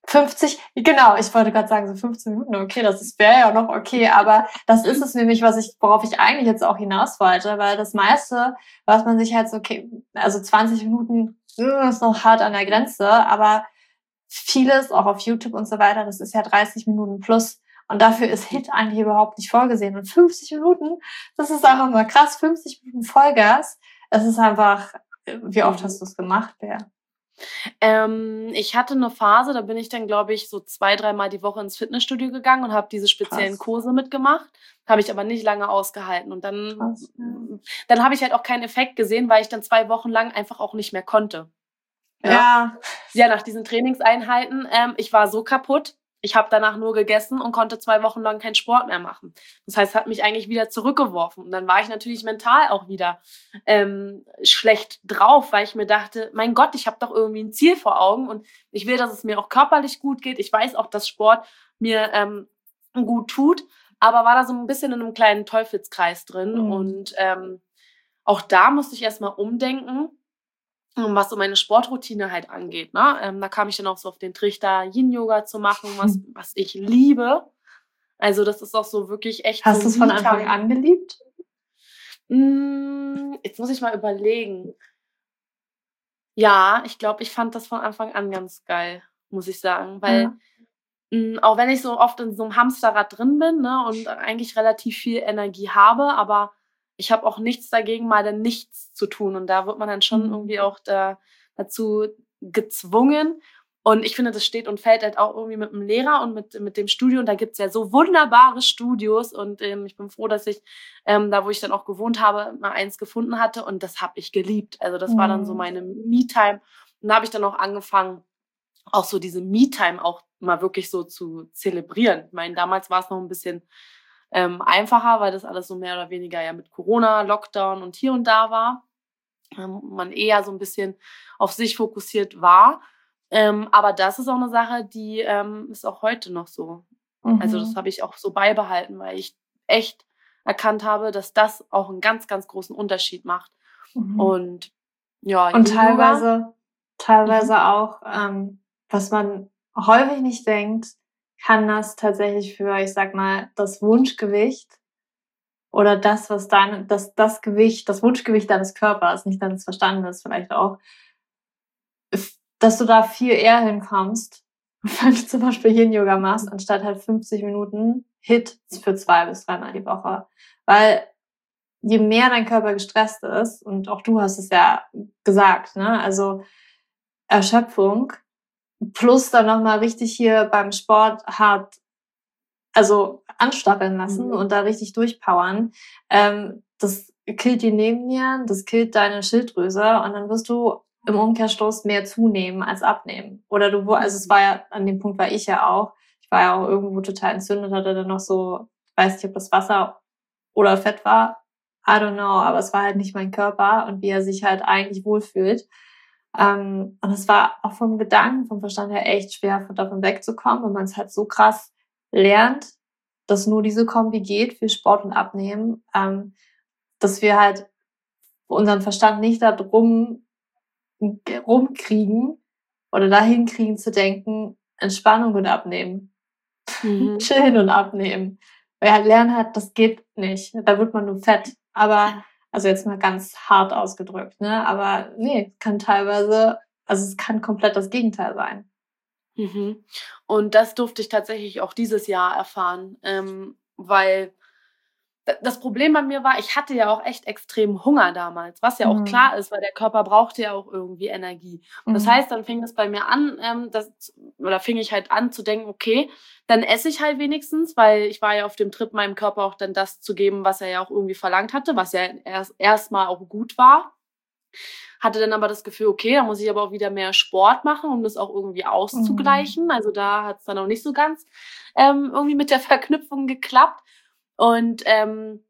fünfzig, genau, ich wollte gerade sagen, so fünfzehn Minuten, okay, das wäre ja noch okay, aber das ist es nämlich, was ich, worauf ich eigentlich jetzt auch hinaus wollte, weil das meiste, was man sich halt so, okay, also zwanzig Minuten mh, ist noch hart an der Grenze, aber vieles, auch auf YouTube und so weiter, das ist ja dreißig Minuten plus. Und dafür ist Hit eigentlich überhaupt nicht vorgesehen. Und fünfzig Minuten, das ist einfach mal krass, fünfzig Minuten Vollgas. Es ist einfach, wie oft Mhm. hast du es gemacht, Bea? Ähm, ich hatte eine Phase, da bin ich dann, glaube ich, so zwei, dreimal die Woche ins Fitnessstudio gegangen und habe diese speziellen Krass, Kurse mitgemacht. Habe ich aber nicht lange ausgehalten. Und dann, krass, ja. dann habe ich halt auch keinen Effekt gesehen, weil ich dann zwei Wochen lang einfach auch nicht mehr konnte. Ne? Ja, Ja, nach diesen Trainingseinheiten, ähm, ich war so kaputt. Ich habe danach nur gegessen und konnte zwei Wochen lang keinen Sport mehr machen. Das heißt, hat mich eigentlich wieder zurückgeworfen. Und dann war ich natürlich mental auch wieder ähm, schlecht drauf, weil ich mir dachte, mein Gott, ich habe doch irgendwie ein Ziel vor Augen und ich will, dass es mir auch körperlich gut geht. Ich weiß auch, dass Sport mir ähm, gut tut, aber war da so ein bisschen in einem kleinen Teufelskreis drin. mhm. Und ähm, auch da musste ich erstmal umdenken, was so meine Sportroutine halt angeht. Ne? Ähm, da kam ich dann auch so auf den Trichter, Yin-Yoga zu machen, was, was ich liebe. Also das ist auch so wirklich echt Hast so du es von Anfang Me-Time. an geliebt? Mm, Jetzt muss ich mal überlegen. Ja, ich glaube, ich fand das von Anfang an ganz geil, muss ich sagen. Weil Ja. mh, auch wenn ich so oft in so einem Hamsterrad drin bin, ne, und eigentlich relativ viel Energie habe, aber ich habe auch nichts dagegen, mal dann nichts zu tun. Und da wird man dann schon Mhm. irgendwie auch da, dazu gezwungen. Und ich finde, das steht und fällt halt auch irgendwie mit dem Lehrer und mit, mit dem Studio. Und da gibt's ja so wunderbare Studios. Und ähm, ich bin froh, dass ich ähm, da, wo ich dann auch gewohnt habe, mal eins gefunden hatte. Und das habe ich geliebt. Also das war dann so Mhm. meine Me-Time. Und da habe ich dann auch angefangen, auch so diese Me-Time auch mal wirklich so zu zelebrieren. Ich meine, damals war es noch ein bisschen ähm, einfacher, weil das alles so mehr oder weniger ja mit Corona, Lockdown und hier und da war. Ähm, man eher so ein bisschen auf sich fokussiert war. Ähm, aber das ist auch eine Sache, die ähm, ist auch heute noch so. Also das Mhm. habe ich auch so beibehalten, weil ich echt erkannt habe, dass das auch einen ganz, ganz großen Unterschied macht. Mhm. Und ja, Und Yin-Yoga. teilweise, Mhm. teilweise auch, ähm, was man häufig nicht denkt, kann das tatsächlich für, ich sag mal, das Wunschgewicht oder das, was dein, das, das Gewicht, das Wunschgewicht deines Körpers, nicht deines Verstandes vielleicht auch, f- dass du da viel eher hinkommst, wenn du zum Beispiel Yin-Yoga machst, anstatt halt fünfzig Minuten Hit für zwei bis dreimal die Woche. Weil je mehr dein Körper gestresst ist, und auch du hast es ja gesagt, ne, also Erschöpfung, plus dann nochmal richtig hier beim Sport hart, also anstacheln lassen Mhm. und da richtig durchpowern, ähm, das killt die Nebennieren, das killt deine Schilddrüse und dann wirst du im Umkehrschluss mehr zunehmen als abnehmen. Oder du, wo- also es war ja, an dem Punkt war ich ja auch, ich war ja auch irgendwo total entzündet, hatte dann noch so, ich weiß nicht, ob das Wasser oder Fett war, I don't know, aber es war halt nicht mein Körper und wie er sich halt eigentlich wohlfühlt. Ähm, und es war auch vom Gedanken, vom Verstand her echt schwer, davon wegzukommen, wenn man es halt so krass lernt, dass nur diese Kombi geht für Sport und Abnehmen, ähm, dass wir halt unseren Verstand nicht da drum rumkriegen oder dahin kriegen zu denken, Entspannung und Abnehmen, Mhm. chillen und abnehmen. Weil er halt lernen hat, das geht nicht. Da wird man nur fett. Aber, also jetzt mal ganz hart ausgedrückt, ne? Aber nee, kann teilweise, also es kann komplett das Gegenteil sein. Mhm. Und das durfte ich tatsächlich auch dieses Jahr erfahren, ähm, weil d das Problem bei mir war, ich hatte ja auch echt extrem Hunger damals, was ja auch Mhm. klar ist, weil der Körper brauchte ja auch irgendwie Energie. Das Mhm. heißt, dann fing es bei mir an, ähm, das oder fing ich halt an zu denken: „Okay, dann esse ich halt wenigstens“, weil ich war ja auf dem Trip, meinem Körper auch dann das zu geben, was er ja auch irgendwie verlangt hatte, was ja erst erst mal auch gut war. Hatte dann aber das Gefühl, okay, da muss ich aber auch wieder mehr Sport machen, um das auch irgendwie Mhm. auszugleichen. Also da hat es dann auch nicht so ganz ähm, irgendwie mit der Verknüpfung geklappt. Und ähm,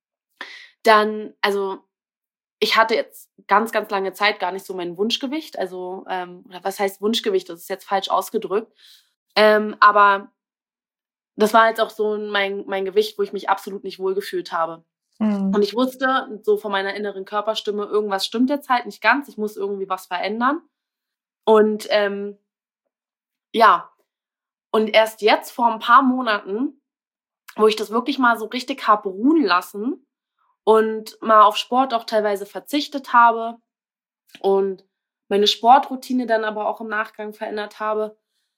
dann, also ich hatte jetzt ganz, ganz lange Zeit gar nicht so mein Wunschgewicht. Also, ähm, oder was heißt Wunschgewicht? Das ist jetzt falsch ausgedrückt. Ähm, aber das war jetzt auch so mein, mein Gewicht, wo ich mich absolut nicht wohlgefühlt habe. Und Mhm. ich wusste so von meiner inneren Körperstimme, irgendwas stimmt jetzt halt nicht ganz. Ich muss irgendwie was verändern. Und ähm, ja, Und erst jetzt vor ein paar Monaten, wo ich das wirklich mal so richtig habe ruhen lassen und mal auf Sport auch teilweise verzichtet habe und meine Sportroutine dann aber auch im Nachgang verändert habe.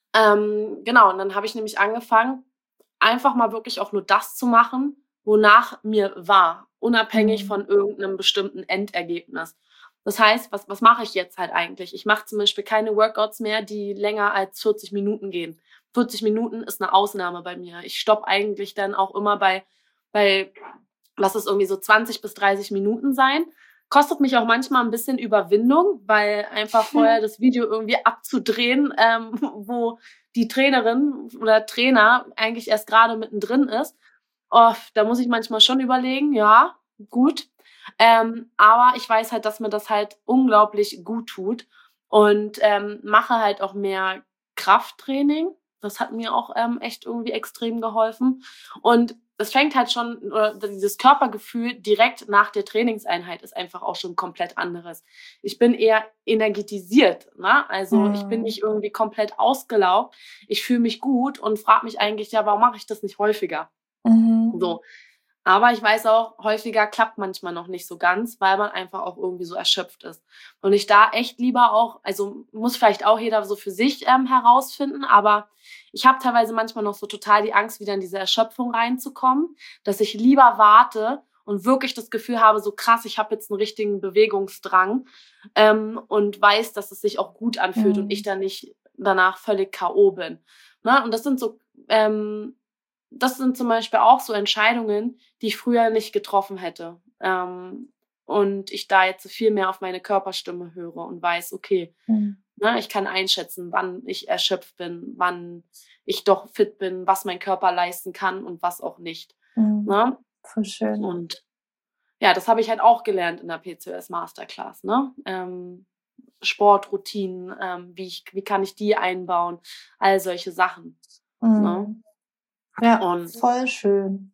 Ähm, genau, und dann habe ich nämlich angefangen, einfach mal wirklich auch nur das zu machen, wonach mir war, unabhängig Mhm. von irgendeinem bestimmten Endergebnis. Das heißt, was, was mache ich jetzt halt eigentlich? Ich mache zum Beispiel keine Workouts mehr, die länger als vierzig Minuten gehen. vierzig Minuten ist eine Ausnahme bei mir. Ich stoppe eigentlich dann auch immer bei, bei, lass es irgendwie so zwanzig bis dreißig Minuten sein. Kostet mich auch manchmal ein bisschen Überwindung, weil einfach vorher das Video irgendwie abzudrehen, ähm, wo die Trainerin oder Trainer eigentlich erst gerade mittendrin ist. Oh, da muss ich manchmal schon überlegen, ja, gut. Ähm, aber ich weiß halt, dass mir das halt unglaublich gut tut und ähm, mache halt auch mehr Krafttraining. Das hat mir auch ähm, echt irgendwie extrem geholfen. Und es fängt halt schon, oder dieses Körpergefühl direkt nach der Trainingseinheit ist einfach auch schon komplett anderes. Ich bin eher energetisiert, ne? Also ich bin Mhm. nicht irgendwie komplett ausgelaugt. Ich fühle mich gut und frage mich eigentlich, ja, warum mache ich das nicht häufiger? Mhm. So. Aber ich weiß auch, häufiger klappt manchmal noch nicht so ganz, weil man einfach auch irgendwie so erschöpft ist. Und ich da echt lieber auch, also muss vielleicht auch jeder so für sich ähm, herausfinden, aber ich habe teilweise manchmal noch so total die Angst, wieder in diese Erschöpfung reinzukommen, dass ich lieber warte und wirklich das Gefühl habe, so krass, ich habe jetzt einen richtigen Bewegungsdrang ähm, und weiß, dass es sich auch gut anfühlt und ich Mhm. dann nicht danach völlig K O bin. Ne? Und das sind so ähm, das sind zum Beispiel auch so Entscheidungen, die ich früher nicht getroffen hätte. Ähm, und ich da jetzt viel mehr auf meine Körperstimme höre und weiß, okay, Mhm. ne, ich kann einschätzen, wann ich erschöpft bin, wann ich doch fit bin, was mein Körper leisten kann und was auch nicht. Mhm. Ne? Voll schön. Und ja, das habe ich halt auch gelernt in der P C O S Masterclass. Ne? Ähm, Sportroutinen, ähm, wie, ich, wie kann ich die einbauen, all solche Sachen. Ne? Mhm. Ja, Und voll schön.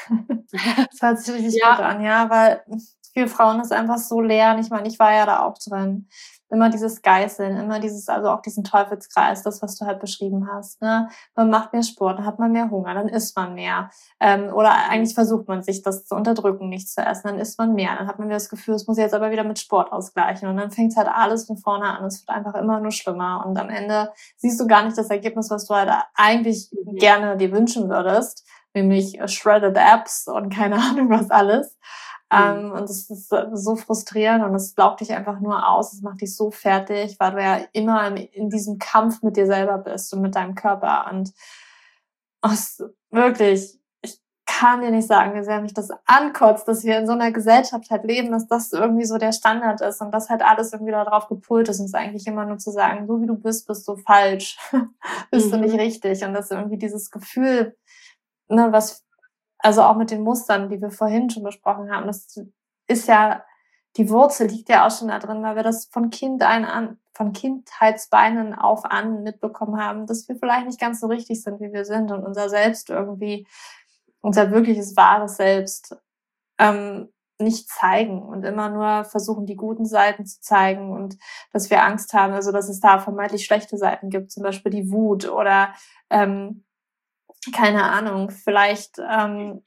Das hört sich richtig gut ja, an, ja, weil für Frauen ist einfach so leer. Und ich meine, ich war ja da auch drin. Immer dieses Geißeln, immer dieses, also auch diesen Teufelskreis, das, was du halt beschrieben hast. Ne? Man macht mehr Sport, dann hat man mehr Hunger, dann isst man mehr. Ähm, oder eigentlich versucht man sich das zu unterdrücken, nichts zu essen, dann isst man mehr. Dann hat man wieder das Gefühl, es muss jetzt aber wieder mit Sport ausgleichen. Und dann fängt halt alles von vorne an. Es wird einfach immer nur schlimmer. Und am Ende siehst du gar nicht das Ergebnis, was du halt eigentlich mhm. gerne dir wünschen würdest, nämlich shredded Abs und keine Ahnung was alles. Mhm. Ähm, und das ist so frustrierend und es laugt dich einfach nur aus, es macht dich so fertig, weil du ja immer in, in diesem Kampf mit dir selber bist und mit deinem Körper. Und oh, es, wirklich, ich kann dir nicht sagen, wie sehr mich das ankotzt, dass wir in so einer Gesellschaft halt leben, dass das irgendwie so der Standard ist und dass halt alles irgendwie darauf gepolt ist, uns eigentlich immer nur zu sagen, so wie du bist, bist du falsch, bist du nicht Mhm. richtig. Und dass irgendwie dieses Gefühl, ne, was, also auch mit den Mustern, die wir vorhin schon besprochen haben, das ist ja, die Wurzel liegt ja auch schon da drin, weil wir das von Kind ein an, von Kindheitsbeinen auf an mitbekommen haben, dass wir vielleicht nicht ganz so richtig sind, wie wir sind und unser Selbst irgendwie, unser wirkliches wahres Selbst ähm, nicht zeigen und immer nur versuchen, die guten Seiten zu zeigen und dass wir Angst haben, also dass es da vermeintlich schlechte Seiten gibt, zum Beispiel die Wut oder ähm, keine Ahnung, vielleicht ähm,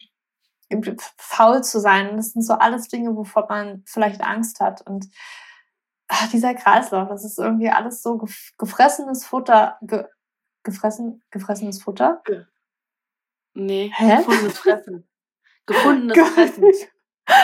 faul zu sein. Das sind so alles Dinge, wovor man vielleicht Angst hat. Und ach, dieser Kreislauf, das ist irgendwie alles so gef- gefressenes Futter, ge gefressen, gefressenes Futter? Ge ne, Hä? gefundenes Fressen. Gefundenes Fressen. Ge-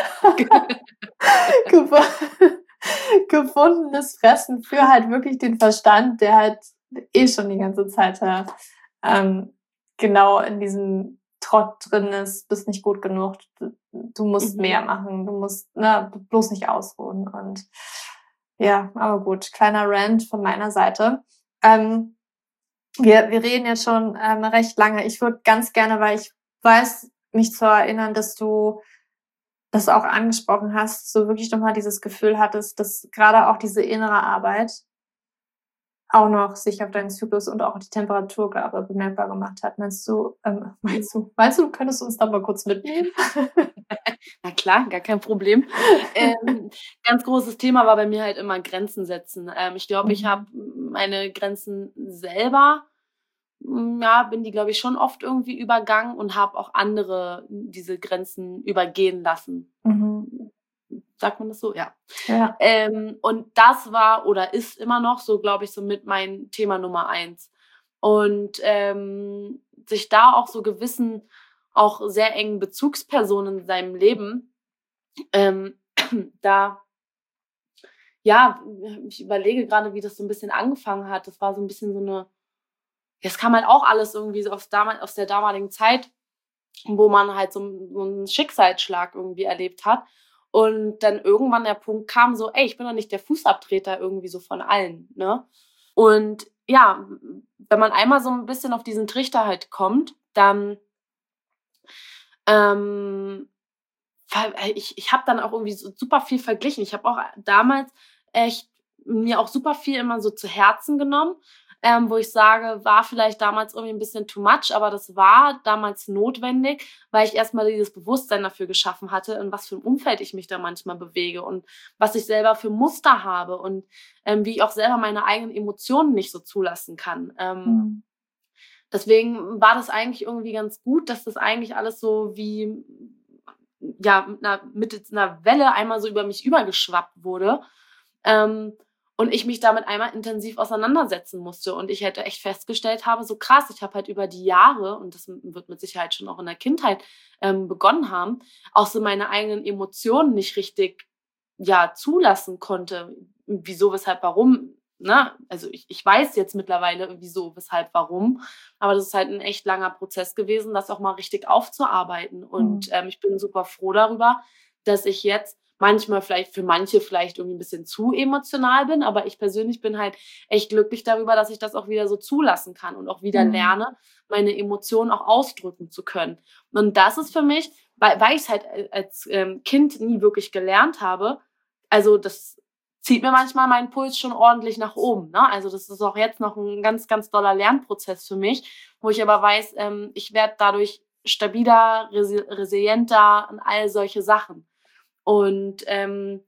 Gef- Gefundenes Fressen für halt wirklich den Verstand, der halt eh schon die ganze Zeit ja, ähm, genau in diesem Trott drin ist, bist nicht gut genug, du, du musst Mhm. mehr machen, du musst ne, bloß nicht ausruhen. Und ja, aber gut, kleiner Rant von meiner Seite. Ähm, wir, wir reden jetzt schon ähm, recht lange. Ich würde ganz gerne, weil ich weiß, mich zu erinnern, dass du das auch angesprochen hast, so wirklich nochmal dieses Gefühl hattest, dass gerade auch diese innere Arbeit auch noch sich auf deinen Zyklus und auch die Temperatur, glaube ich, bemerkbar gemacht hat. Meinst du, ähm, meinst du, meinst du, könntest du uns da mal kurz mitnehmen? Na klar, gar kein Problem. Ähm, ganz großes Thema war bei mir halt immer Grenzen setzen. Ähm, ich glaube, ich habe Mhm. meine Grenzen selber ja, bin die, glaube ich, schon oft irgendwie übergangen und habe auch andere diese Grenzen übergehen lassen. Mhm. Sagt man das so? Ja. Ja. Ähm, und das war oder ist immer noch so, glaube ich, so mit mein Thema Nummer eins. Und ähm, sich da auch so gewissen, auch sehr engen Bezugspersonen in seinem Leben, ähm, da, ja, ich überlege gerade, wie das so ein bisschen angefangen hat. Das war so ein bisschen so eine, ja, es kam halt auch alles irgendwie so aus, damal, aus der damaligen Zeit, wo man halt so, so einen Schicksalsschlag irgendwie erlebt hat. Und dann irgendwann der Punkt kam so, ey, ich bin doch nicht der Fußabtreter irgendwie so von allen, ne? Und ja, wenn man einmal so ein bisschen auf diesen Trichter halt kommt, dann, ähm, ich, ich habe dann auch irgendwie so super viel verglichen. Ich habe auch damals echt mir auch super viel immer so zu Herzen genommen, ähm, wo ich sage, war vielleicht damals irgendwie ein bisschen too much, aber das war damals notwendig, weil ich erstmal dieses Bewusstsein dafür geschaffen hatte, in was für einem Umfeld ich mich da manchmal bewege und was ich selber für Muster habe und ähm, wie ich auch selber meine eigenen Emotionen nicht so zulassen kann. Ähm, Mhm. Deswegen war das eigentlich irgendwie ganz gut, dass das eigentlich alles so wie, ja, mit einer, mit einer Welle einmal so über mich übergeschwappt wurde. Ähm, und ich mich damit einmal intensiv auseinandersetzen musste. Und ich halt echt festgestellt habe, so krass, ich habe halt über die Jahre, und das wird mit Sicherheit schon auch in der Kindheit ähm, begonnen haben, auch so meine eigenen Emotionen nicht richtig, ja, zulassen konnte. Wieso, weshalb, warum, ne? Also ich, ich weiß jetzt mittlerweile, wieso, weshalb, warum. Aber das ist halt ein echt langer Prozess gewesen, das auch mal richtig aufzuarbeiten. Und Mhm. ähm, ich bin super froh darüber, dass ich jetzt manchmal vielleicht für manche vielleicht irgendwie ein bisschen zu emotional bin, aber ich persönlich bin halt echt glücklich darüber, dass ich das auch wieder so zulassen kann und auch wieder Mhm. lerne, meine Emotionen auch ausdrücken zu können. Und das ist für mich, weil, weil ich es halt als ähm, Kind nie wirklich gelernt habe, also das zieht mir manchmal meinen Puls schon ordentlich nach oben. Ne? Also das ist auch jetzt noch ein ganz, ganz doller Lernprozess für mich, wo ich aber weiß, ähm, ich werde dadurch stabiler, resi- resilienter und all solche Sachen. Und ähm,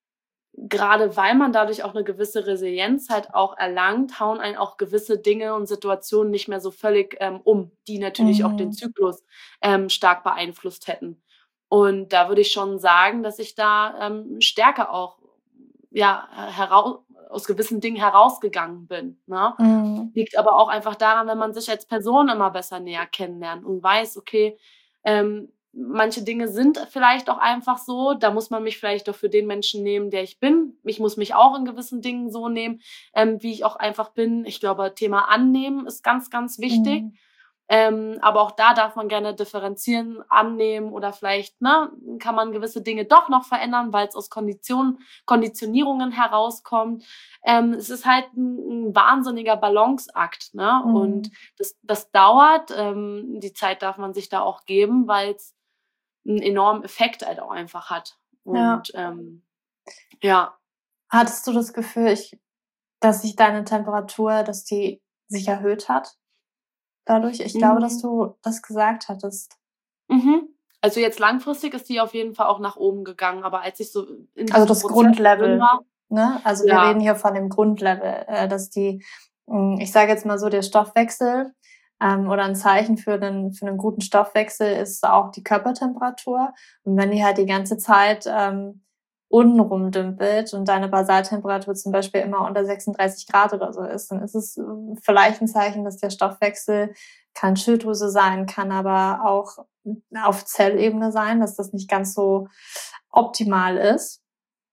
gerade weil man dadurch auch eine gewisse Resilienz halt auch erlangt, hauen einen auch gewisse Dinge und Situationen nicht mehr so völlig ähm, um, die natürlich auch den Mhm. Zyklus ähm, stark beeinflusst hätten. Und da würde ich schon sagen, dass ich da ähm, stärker auch, ja, herau aus gewissen Dingen herausgegangen bin, ne? Mhm. Liegt aber auch einfach daran, wenn man sich als Person immer besser näher kennenlernt und weiß, okay, ähm, manche Dinge sind vielleicht auch einfach so, da muss man mich vielleicht doch für den Menschen nehmen, der ich bin. Ich muss mich auch in gewissen Dingen so nehmen, ähm, wie ich auch einfach bin. Ich glaube, Thema Annehmen ist ganz, ganz wichtig. Mhm. Ähm, aber auch da darf man gerne differenzieren, annehmen oder vielleicht, ne, kann man gewisse Dinge doch noch verändern, weil es aus Konditionen, Konditionierungen herauskommt. Ähm, es ist halt ein, ein wahnsinniger Balanceakt, ne? Und Mhm. das, das dauert. Ähm, die Zeit darf man sich da auch geben, weil es einen enormen Effekt halt auch einfach hat. Ja. Und ähm, ja. Hattest du das Gefühl, ich, dass sich deine Temperatur, dass die sich erhöht hat dadurch? Ich glaube, dass Mhm. du das gesagt hattest. Mhm. Also jetzt langfristig ist die auf jeden Fall auch nach oben gegangen, aber als ich so in Also diesem das Prozess drin Grundlevel, war, ne? Also wir ja. reden hier von dem Grundlevel, äh, dass die, hm, ich sage jetzt mal so, der Stoffwechsel, ähm, oder ein Zeichen für einen für einen guten Stoffwechsel ist auch die Körpertemperatur. Und wenn die halt die ganze Zeit, ähm, unten rumdümpelt und deine Basaltemperatur zum Beispiel immer unter sechsunddreißig Grad oder so ist, dann ist es, ähm, vielleicht ein Zeichen, dass der Stoffwechsel, kann Schilddrüse sein, kann aber auch auf Zellebene sein, dass das nicht ganz so optimal ist.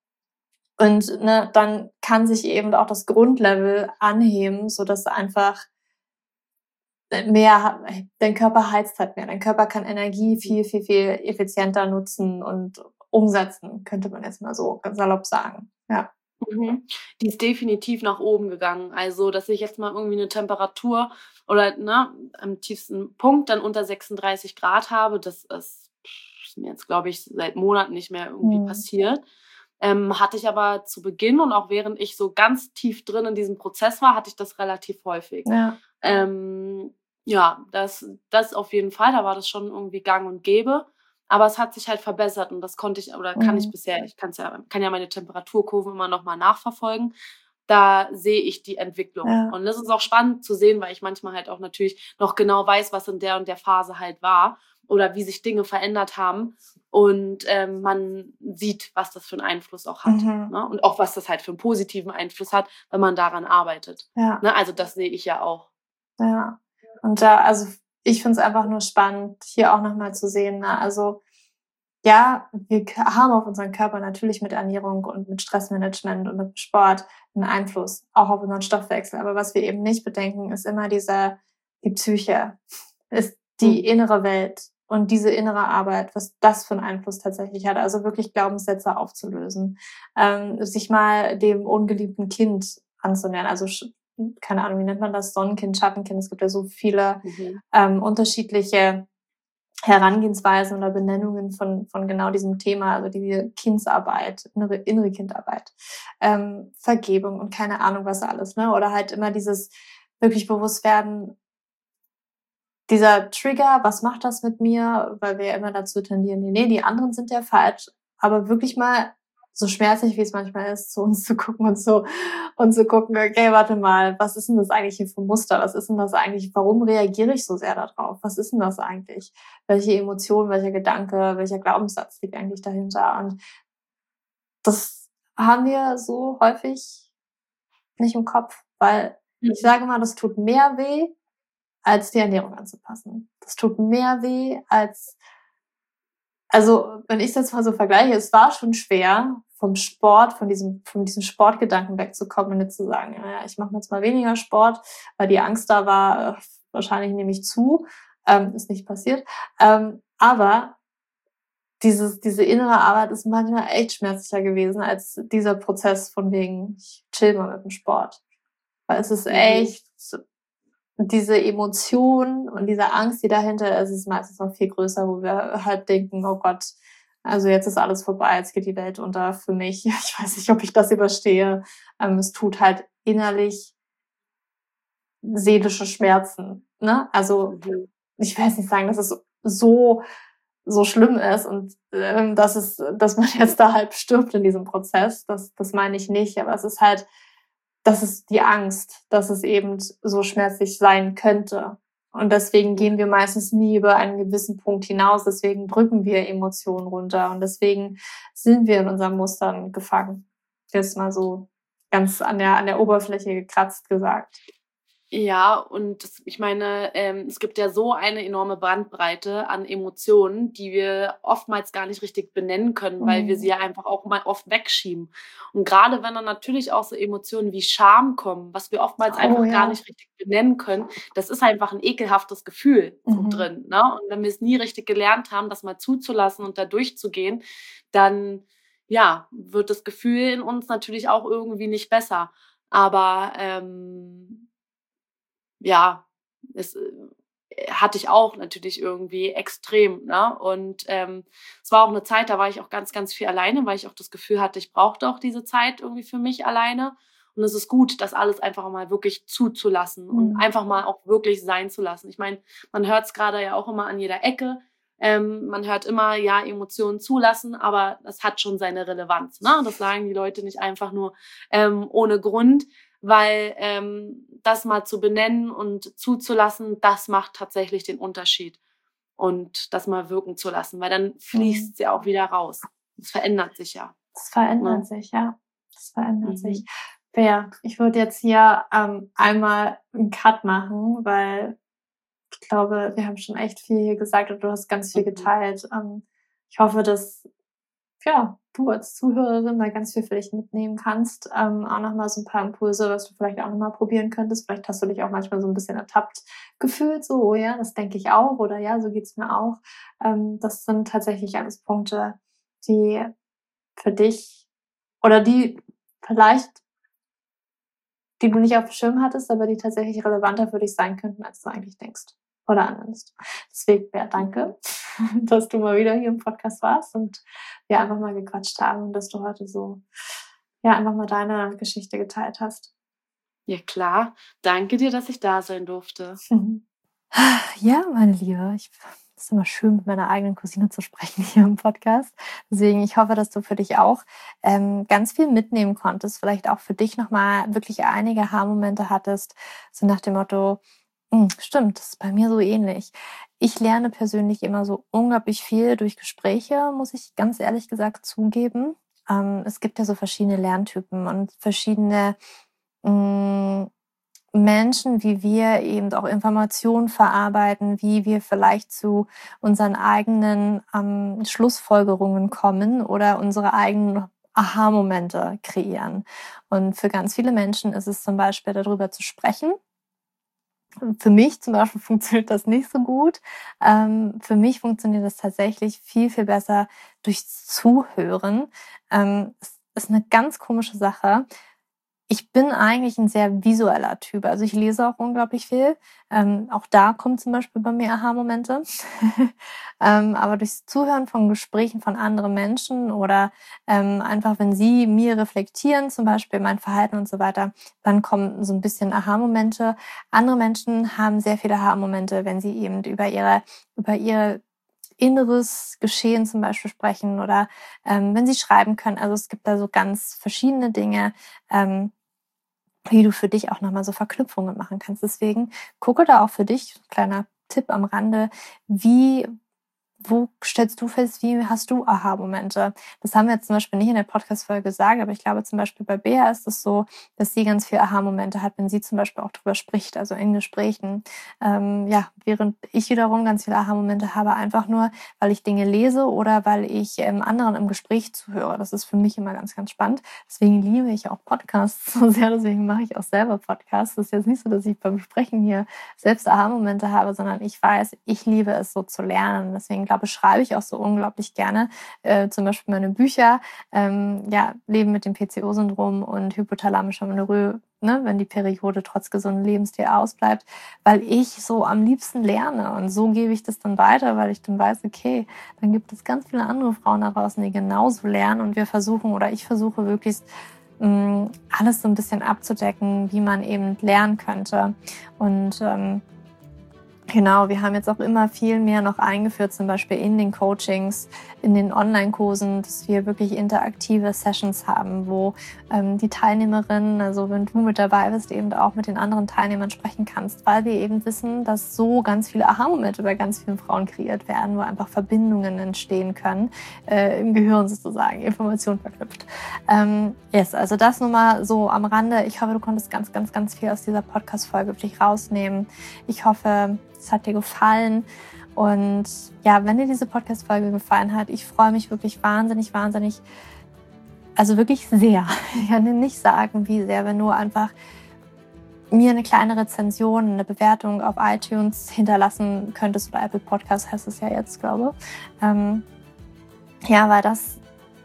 Und ne, dann kann sich eben auch das Grundlevel anheben, so dass einfach mehr, dein Körper heizt halt mehr. Dein Körper kann Energie viel, viel, viel effizienter nutzen und umsetzen, könnte man jetzt mal so ganz salopp sagen. Ja. Mhm. Die ist definitiv nach oben gegangen. Also, dass ich jetzt mal irgendwie eine Temperatur oder, ne, am tiefsten Punkt dann unter sechsunddreißig Grad habe, das ist ist mir jetzt, glaube ich, seit Monaten nicht mehr irgendwie Mhm. passiert. Ähm, hatte ich aber zu Beginn und auch während ich so ganz tief drin in diesem Prozess war, hatte ich das relativ häufig. Ja. Ähm, ja, das das auf jeden Fall, da war das schon irgendwie gang und gäbe. Aber es hat sich halt verbessert und das konnte ich oder kann ich Mhm. bisher ich kann's ja kann ja meine Temperaturkurven immer noch mal nachverfolgen. da sehe ich die Entwicklung. Ja. Und das ist auch spannend zu sehen, weil ich manchmal halt auch natürlich noch genau weiß, was in der und der Phase halt war oder wie sich Dinge verändert haben. Und ähm, man sieht, was das für einen Einfluss auch hat. Mhm. Ne? Und auch, was das halt für einen positiven Einfluss hat, wenn man daran arbeitet. Ja. Ne? Also das sehe ich ja auch. Ja. Und da, also ich finde es einfach nur spannend, hier auch nochmal zu sehen. Ne? Also ja, wir haben auf unseren Körper natürlich mit Ernährung und mit Stressmanagement und mit Sport einen Einfluss, auch auf unseren Stoffwechsel. Aber was wir eben nicht bedenken, ist immer diese, die Psyche, ist die Mhm. innere Welt und diese innere Arbeit, was das für einen Einfluss tatsächlich hat. Also wirklich Glaubenssätze aufzulösen, ähm, sich mal dem ungeliebten Kind anzunähern. Also keine Ahnung, wie nennt man das? Sonnenkind, Schattenkind. Es gibt ja so viele Mhm. ähm, unterschiedliche Herangehensweisen oder Benennungen von, von genau diesem Thema, also die Kindsarbeit, innere, innere Kindarbeit, ähm, Vergebung und keine Ahnung was alles, ne? Oder halt immer dieses wirklich bewusst werden, dieser Trigger, was macht das mit mir? Weil wir ja immer dazu tendieren, nee, nee, die anderen sind ja falsch, aber wirklich mal so schmerzlich, wie es manchmal ist, zu uns zu gucken und so und zu gucken, okay, warte mal, was ist denn das eigentlich hier für ein Muster? Was ist denn das eigentlich? Warum reagiere ich so sehr darauf? Was ist denn das eigentlich? Welche Emotion, welcher Gedanke, welcher Glaubenssatz liegt eigentlich dahinter? Und das haben wir so häufig nicht im Kopf, weil ich sage mal, das tut mehr weh, als die Ernährung anzupassen. Das tut mehr weh als, also wenn ich es jetzt mal so vergleiche, es war schon schwer, vom Sport, von diesem, von diesem Sportgedanken wegzukommen und nicht zu sagen, naja, ich mache jetzt mal weniger Sport, weil die Angst da war, äh, wahrscheinlich nehme ich zu, ähm, ist nicht passiert. Ähm, aber dieses, diese innere Arbeit ist manchmal echt schmerzlicher gewesen als dieser Prozess von wegen, ich chill mal mit dem Sport. Weil es ist echt, diese Emotion und diese Angst, die dahinter ist, ist meistens noch viel größer, wo wir halt denken, oh Gott, also jetzt ist alles vorbei, jetzt geht die Welt unter für mich. Ich weiß nicht, ob ich das überstehe. Ähm, es tut halt innerlich seelische Schmerzen. Ne? Also ich will jetzt nicht sagen, dass es so so schlimm ist und ähm, dass es, dass man jetzt da halb stirbt in diesem Prozess. Das, das meine ich nicht. Aber es ist halt, das ist die Angst, dass es eben so schmerzlich sein könnte. Und deswegen gehen wir meistens nie über einen gewissen Punkt hinaus. Deswegen drücken wir Emotionen runter. Und deswegen sind wir in unseren Mustern gefangen. Jetzt mal so ganz an der, an der Oberfläche gekratzt gesagt. Ja, und das, ich meine, ähm, es gibt ja so eine enorme Bandbreite an Emotionen, die wir oftmals gar nicht richtig benennen können, weil wir Mhm. sie ja einfach auch mal oft wegschieben. Und gerade wenn dann natürlich auch so Emotionen wie Scham kommen, was wir oftmals Oh, einfach ja. gar nicht richtig benennen können, das ist einfach ein ekelhaftes Gefühl so Mhm. drin. Ne? Und wenn wir es nie richtig gelernt haben, das mal zuzulassen und da durchzugehen, dann ja, wird das Gefühl in uns natürlich auch irgendwie nicht besser. Aber ähm, ja, es äh, hatte ich auch natürlich irgendwie extrem, ne? Und ähm, es war auch eine Zeit, da war ich auch ganz, ganz viel alleine, weil ich auch das Gefühl hatte, ich brauchte auch diese Zeit irgendwie für mich alleine. Und es ist gut, das alles einfach mal wirklich zuzulassen und Mhm. einfach mal auch wirklich sein zu lassen. Ich meine, man hört es gerade ja auch immer an jeder Ecke. Ähm, man hört immer, ja, Emotionen zulassen, aber das hat schon seine Relevanz, ne? Das sagen die Leute nicht einfach nur ähm, ohne Grund, weil ähm, das mal zu benennen und zuzulassen, das macht tatsächlich den Unterschied. Und das mal wirken zu lassen, weil dann fließt es ja auch wieder raus. Es verändert sich ja. Das verändert Ne? sich, ja. Das verändert Mhm. sich. Fair. Ich würde jetzt hier ähm, einmal einen Cut machen, weil ich glaube, wir haben schon echt viel hier gesagt und du hast ganz viel Mhm. geteilt. Ähm, ich hoffe, dass ja, du als Zuhörerin da ganz viel für dich mitnehmen kannst. Ähm, auch nochmal so ein paar Impulse, was du vielleicht auch nochmal probieren könntest. Vielleicht hast du dich auch manchmal so ein bisschen ertappt gefühlt, so, oh ja, das denke ich auch oder ja, so geht's mir auch. Ähm, das sind tatsächlich alles Punkte, die für dich oder die vielleicht, die du nicht auf dem Schirm hattest, aber die tatsächlich relevanter für dich sein könnten, als du eigentlich denkst oder annimmst. Deswegen, ja, danke, dass du mal wieder hier im Podcast warst und wir einfach mal gequatscht haben und dass du heute so, ja, einfach mal deine Geschichte geteilt hast. Ja, klar. Danke dir, dass ich da sein durfte. Ja, meine Liebe, ich Das ist immer schön, mit meiner eigenen Cousine zu sprechen hier im Podcast. Deswegen, ich hoffe, dass du für dich auch ähm, ganz viel mitnehmen konntest. Vielleicht auch für dich nochmal wirklich einige Aha-Momente hattest. So nach dem Motto, stimmt, das ist bei mir so ähnlich. Ich lerne persönlich immer so unglaublich viel durch Gespräche, muss ich ganz ehrlich gesagt zugeben. Ähm, es gibt ja so verschiedene Lerntypen und verschiedene mh, Menschen, wie wir eben auch Informationen verarbeiten, wie wir vielleicht zu unseren eigenen ähm, Schlussfolgerungen kommen oder unsere eigenen Aha-Momente kreieren. Und für ganz viele Menschen ist es zum Beispiel darüber zu sprechen. Für mich zum Beispiel funktioniert das nicht so gut. Ähm, für mich funktioniert das tatsächlich viel, viel besser durchs Zuhören. Ähm, es ist eine ganz komische Sache. Ich bin eigentlich ein sehr visueller Typ. Also ich lese auch unglaublich viel. Ähm, auch da kommen zum Beispiel bei mir Aha-Momente. ähm, aber durchs Zuhören von Gesprächen von anderen Menschen oder ähm, einfach, wenn sie mir reflektieren, zum Beispiel mein Verhalten und so weiter, dann kommen so ein bisschen Aha-Momente. Andere Menschen haben sehr viele Aha-Momente, wenn sie eben über ihre, über ihre inneres Geschehen zum Beispiel sprechen oder ähm, wenn sie schreiben können. Also es gibt da so ganz verschiedene Dinge, ähm, wie du für dich auch nochmal so Verknüpfungen machen kannst. Deswegen gucke da auch für dich, kleiner Tipp am Rande, wie wo stellst du fest, wie hast du Aha-Momente? Das haben wir jetzt zum Beispiel nicht in der Podcast-Folge gesagt, aber ich glaube zum Beispiel bei Bea ist es so, dass sie ganz viele Aha-Momente hat, wenn sie zum Beispiel auch drüber spricht, also in Gesprächen. Ähm, ja, während ich wiederum ganz viele Aha-Momente habe, einfach nur, weil ich Dinge lese oder weil ich ähm, anderen im Gespräch zuhöre. Das ist für mich immer ganz, ganz spannend. Deswegen liebe ich auch Podcasts so sehr, deswegen mache ich auch selber Podcasts. Das ist jetzt nicht so, dass ich beim Sprechen hier selbst Aha-Momente habe, sondern ich weiß, ich liebe es so zu lernen. Deswegen glaube, schreibe ich auch so unglaublich gerne. Äh, zum Beispiel meine Bücher, ähm, ja, Leben mit dem P C O-Syndrom und hypothalamischer Amenorrhoe, ne, wenn die Periode trotz gesunden Lebensstil ausbleibt, weil ich so am liebsten lerne. Und so gebe ich das dann weiter, weil ich dann weiß, okay, dann gibt es ganz viele andere Frauen da draußen, die genauso lernen. Und wir versuchen, oder ich versuche wirklich, mh, alles so ein bisschen abzudecken, wie man eben lernen könnte. Und ähm, Genau, wir haben jetzt auch immer viel mehr noch eingeführt, zum Beispiel in den Coachings, in den Online-Kursen, dass wir wirklich interaktive Sessions haben, wo ähm, die Teilnehmerinnen, also wenn du mit dabei bist, eben auch mit den anderen Teilnehmern sprechen kannst, weil wir eben wissen, dass so ganz viele Aha-Momente bei ganz vielen Frauen kreiert werden, wo einfach Verbindungen entstehen können, äh, im Gehirn sozusagen, Informationen verknüpft. Ähm, yes, also das nur mal so am Rande. Ich hoffe, du konntest ganz, ganz, ganz viel aus dieser Podcast-Folge für dich rausnehmen. Ich hoffe, es hat dir gefallen. Und ja, wenn dir diese Podcast-Folge gefallen hat, ich freue mich wirklich wahnsinnig, wahnsinnig, also wirklich sehr. Ich kann dir nicht sagen, wie sehr, wenn du einfach mir eine kleine Rezension, eine Bewertung auf iTunes hinterlassen könntest, oder Apple Podcast heißt es ja jetzt, glaube ich. Ähm, ja, weil das,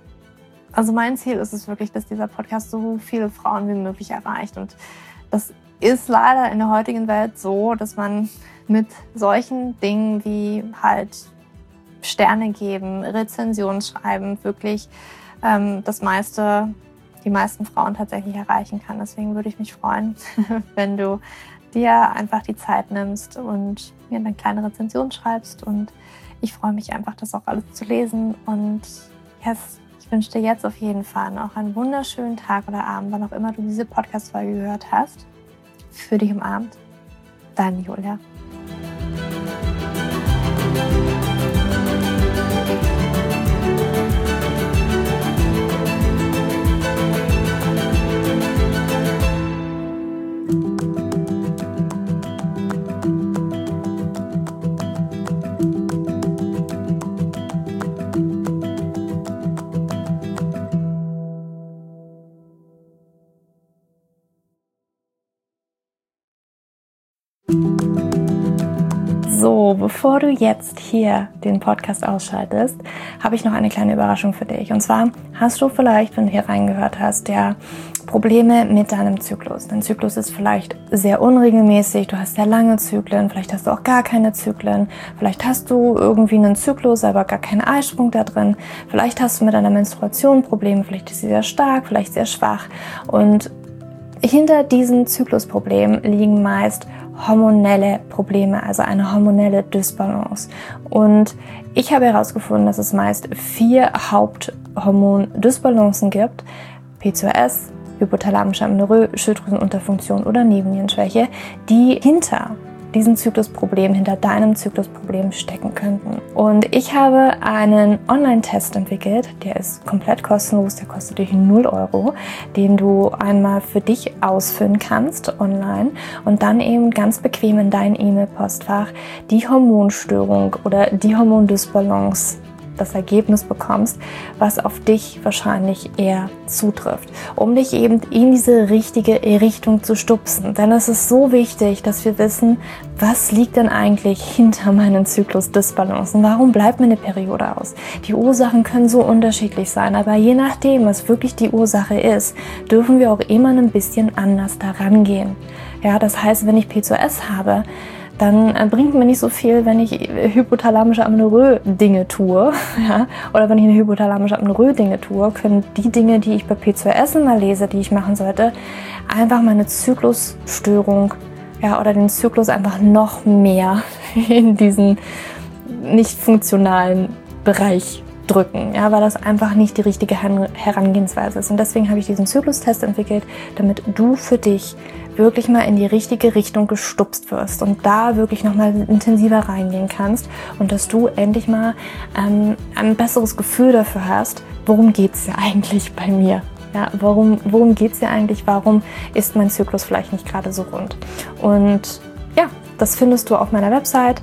also mein Ziel ist es wirklich, dass dieser Podcast so viele Frauen wie möglich erreicht. Und das ist leider in der heutigen Welt so, dass man mit solchen Dingen wie halt Sterne geben, Rezensionen schreiben, wirklich ähm, das meiste, die meisten Frauen tatsächlich erreichen kann. Deswegen würde ich mich freuen, wenn du dir einfach die Zeit nimmst und mir eine kleine Rezension schreibst. Und ich freue mich einfach, das auch alles zu lesen. Und yes, ich wünsche dir jetzt auf jeden Fall noch einen wunderschönen Tag oder Abend, wann auch immer du diese Podcast-Folge gehört hast. Für dich umarmt, deine Julia. So, bevor du jetzt hier den Podcast ausschaltest, habe ich noch eine kleine Überraschung für dich. Und zwar hast du vielleicht, wenn du hier reingehört hast, ja Probleme mit deinem Zyklus. Dein Zyklus ist vielleicht sehr unregelmäßig, du hast sehr lange Zyklen, vielleicht hast du auch gar keine Zyklen, vielleicht hast du irgendwie einen Zyklus, aber gar keinen Eisprung da drin, vielleicht hast du mit deiner Menstruation Probleme, vielleicht ist sie sehr stark, vielleicht sehr schwach. Und hinter diesen Zyklusproblemen liegen meist hormonelle Probleme, also eine hormonelle Dysbalance. Und ich habe herausgefunden, dass es meist vier Haupthormon-Dysbalancen gibt: P C O S, hypothalamische Amenorrhoe, Schilddrüsenunterfunktion oder Nebennierenschwäche, die hinter diesem Zyklusproblem, hinter deinem Zyklusproblem stecken könnten. Und ich habe einen Online-Test entwickelt, der ist komplett kostenlos, der kostet dich null Euro, den du einmal für dich ausfüllen kannst online und dann eben ganz bequem in dein E-Mail-Postfach die Hormonstörung oder die Hormondysbalance, das Ergebnis bekommst, was auf dich wahrscheinlich eher zutrifft, um dich eben in diese richtige Richtung zu stupsen. Denn es ist so wichtig, dass wir wissen, was liegt denn eigentlich hinter meinen Zyklusdysbalancen? Warum bleibt mir eine Periode aus? Die Ursachen können so unterschiedlich sein, aber je nachdem, was wirklich die Ursache ist, dürfen wir auch immer ein bisschen anders daran gehen. Ja, das heißt, wenn ich P C O S habe, dann bringt mir nicht so viel, wenn ich hypothalamische Amenorrhoe Dinge tue, ja, oder wenn ich eine hypothalamische Amenorrhoe Dinge tue, können die Dinge, die ich bei P C O S immer lese, die ich machen sollte, einfach meine Zyklusstörung, ja, oder den Zyklus einfach noch mehr in diesen nicht funktionalen Bereich drücken, ja, weil das einfach nicht die richtige Herangehensweise ist. Und deswegen habe ich diesen Zyklustest entwickelt, damit du für dich wirklich mal in die richtige Richtung gestupst wirst und da wirklich nochmal intensiver reingehen kannst und dass du endlich mal ähm, ein besseres Gefühl dafür hast, worum geht es ja eigentlich bei mir? Ja, warum, worum geht es ja eigentlich? Warum ist mein Zyklus vielleicht nicht gerade so rund? Und ja, das findest du auf meiner Website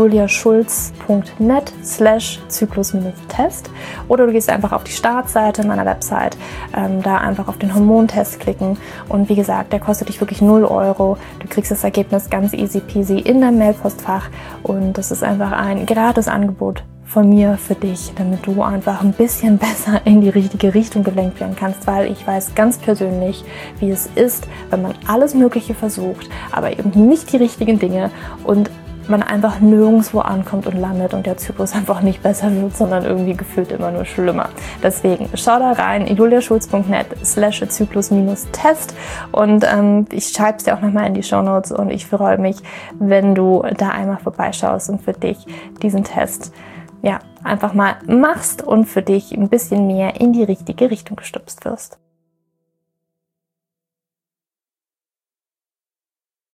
juliaschulz.net slash Zyklus-Test oder du gehst einfach auf die Startseite meiner Website, ähm, da einfach auf den Hormontest klicken und wie gesagt, der kostet dich wirklich null Euro. Du kriegst das Ergebnis ganz easy peasy in dein Mailpostfach und das ist einfach ein gratis Angebot von mir für dich, damit du einfach ein bisschen besser in die richtige Richtung gelenkt werden kannst, weil ich weiß ganz persönlich, wie es ist, wenn man alles Mögliche versucht, aber eben nicht die richtigen Dinge und man einfach nirgendwo ankommt und landet und der Zyklus einfach nicht besser wird, sondern irgendwie gefühlt immer nur schlimmer. Deswegen schau da rein, juliaschulz.net slash Zyklus-Test und ähm, ich schreibe es dir auch nochmal in die Shownotes und ich freue mich, wenn du da einmal vorbeischaust und für dich diesen Test ja, einfach mal machst und für dich ein bisschen mehr in die richtige Richtung gestupst wirst.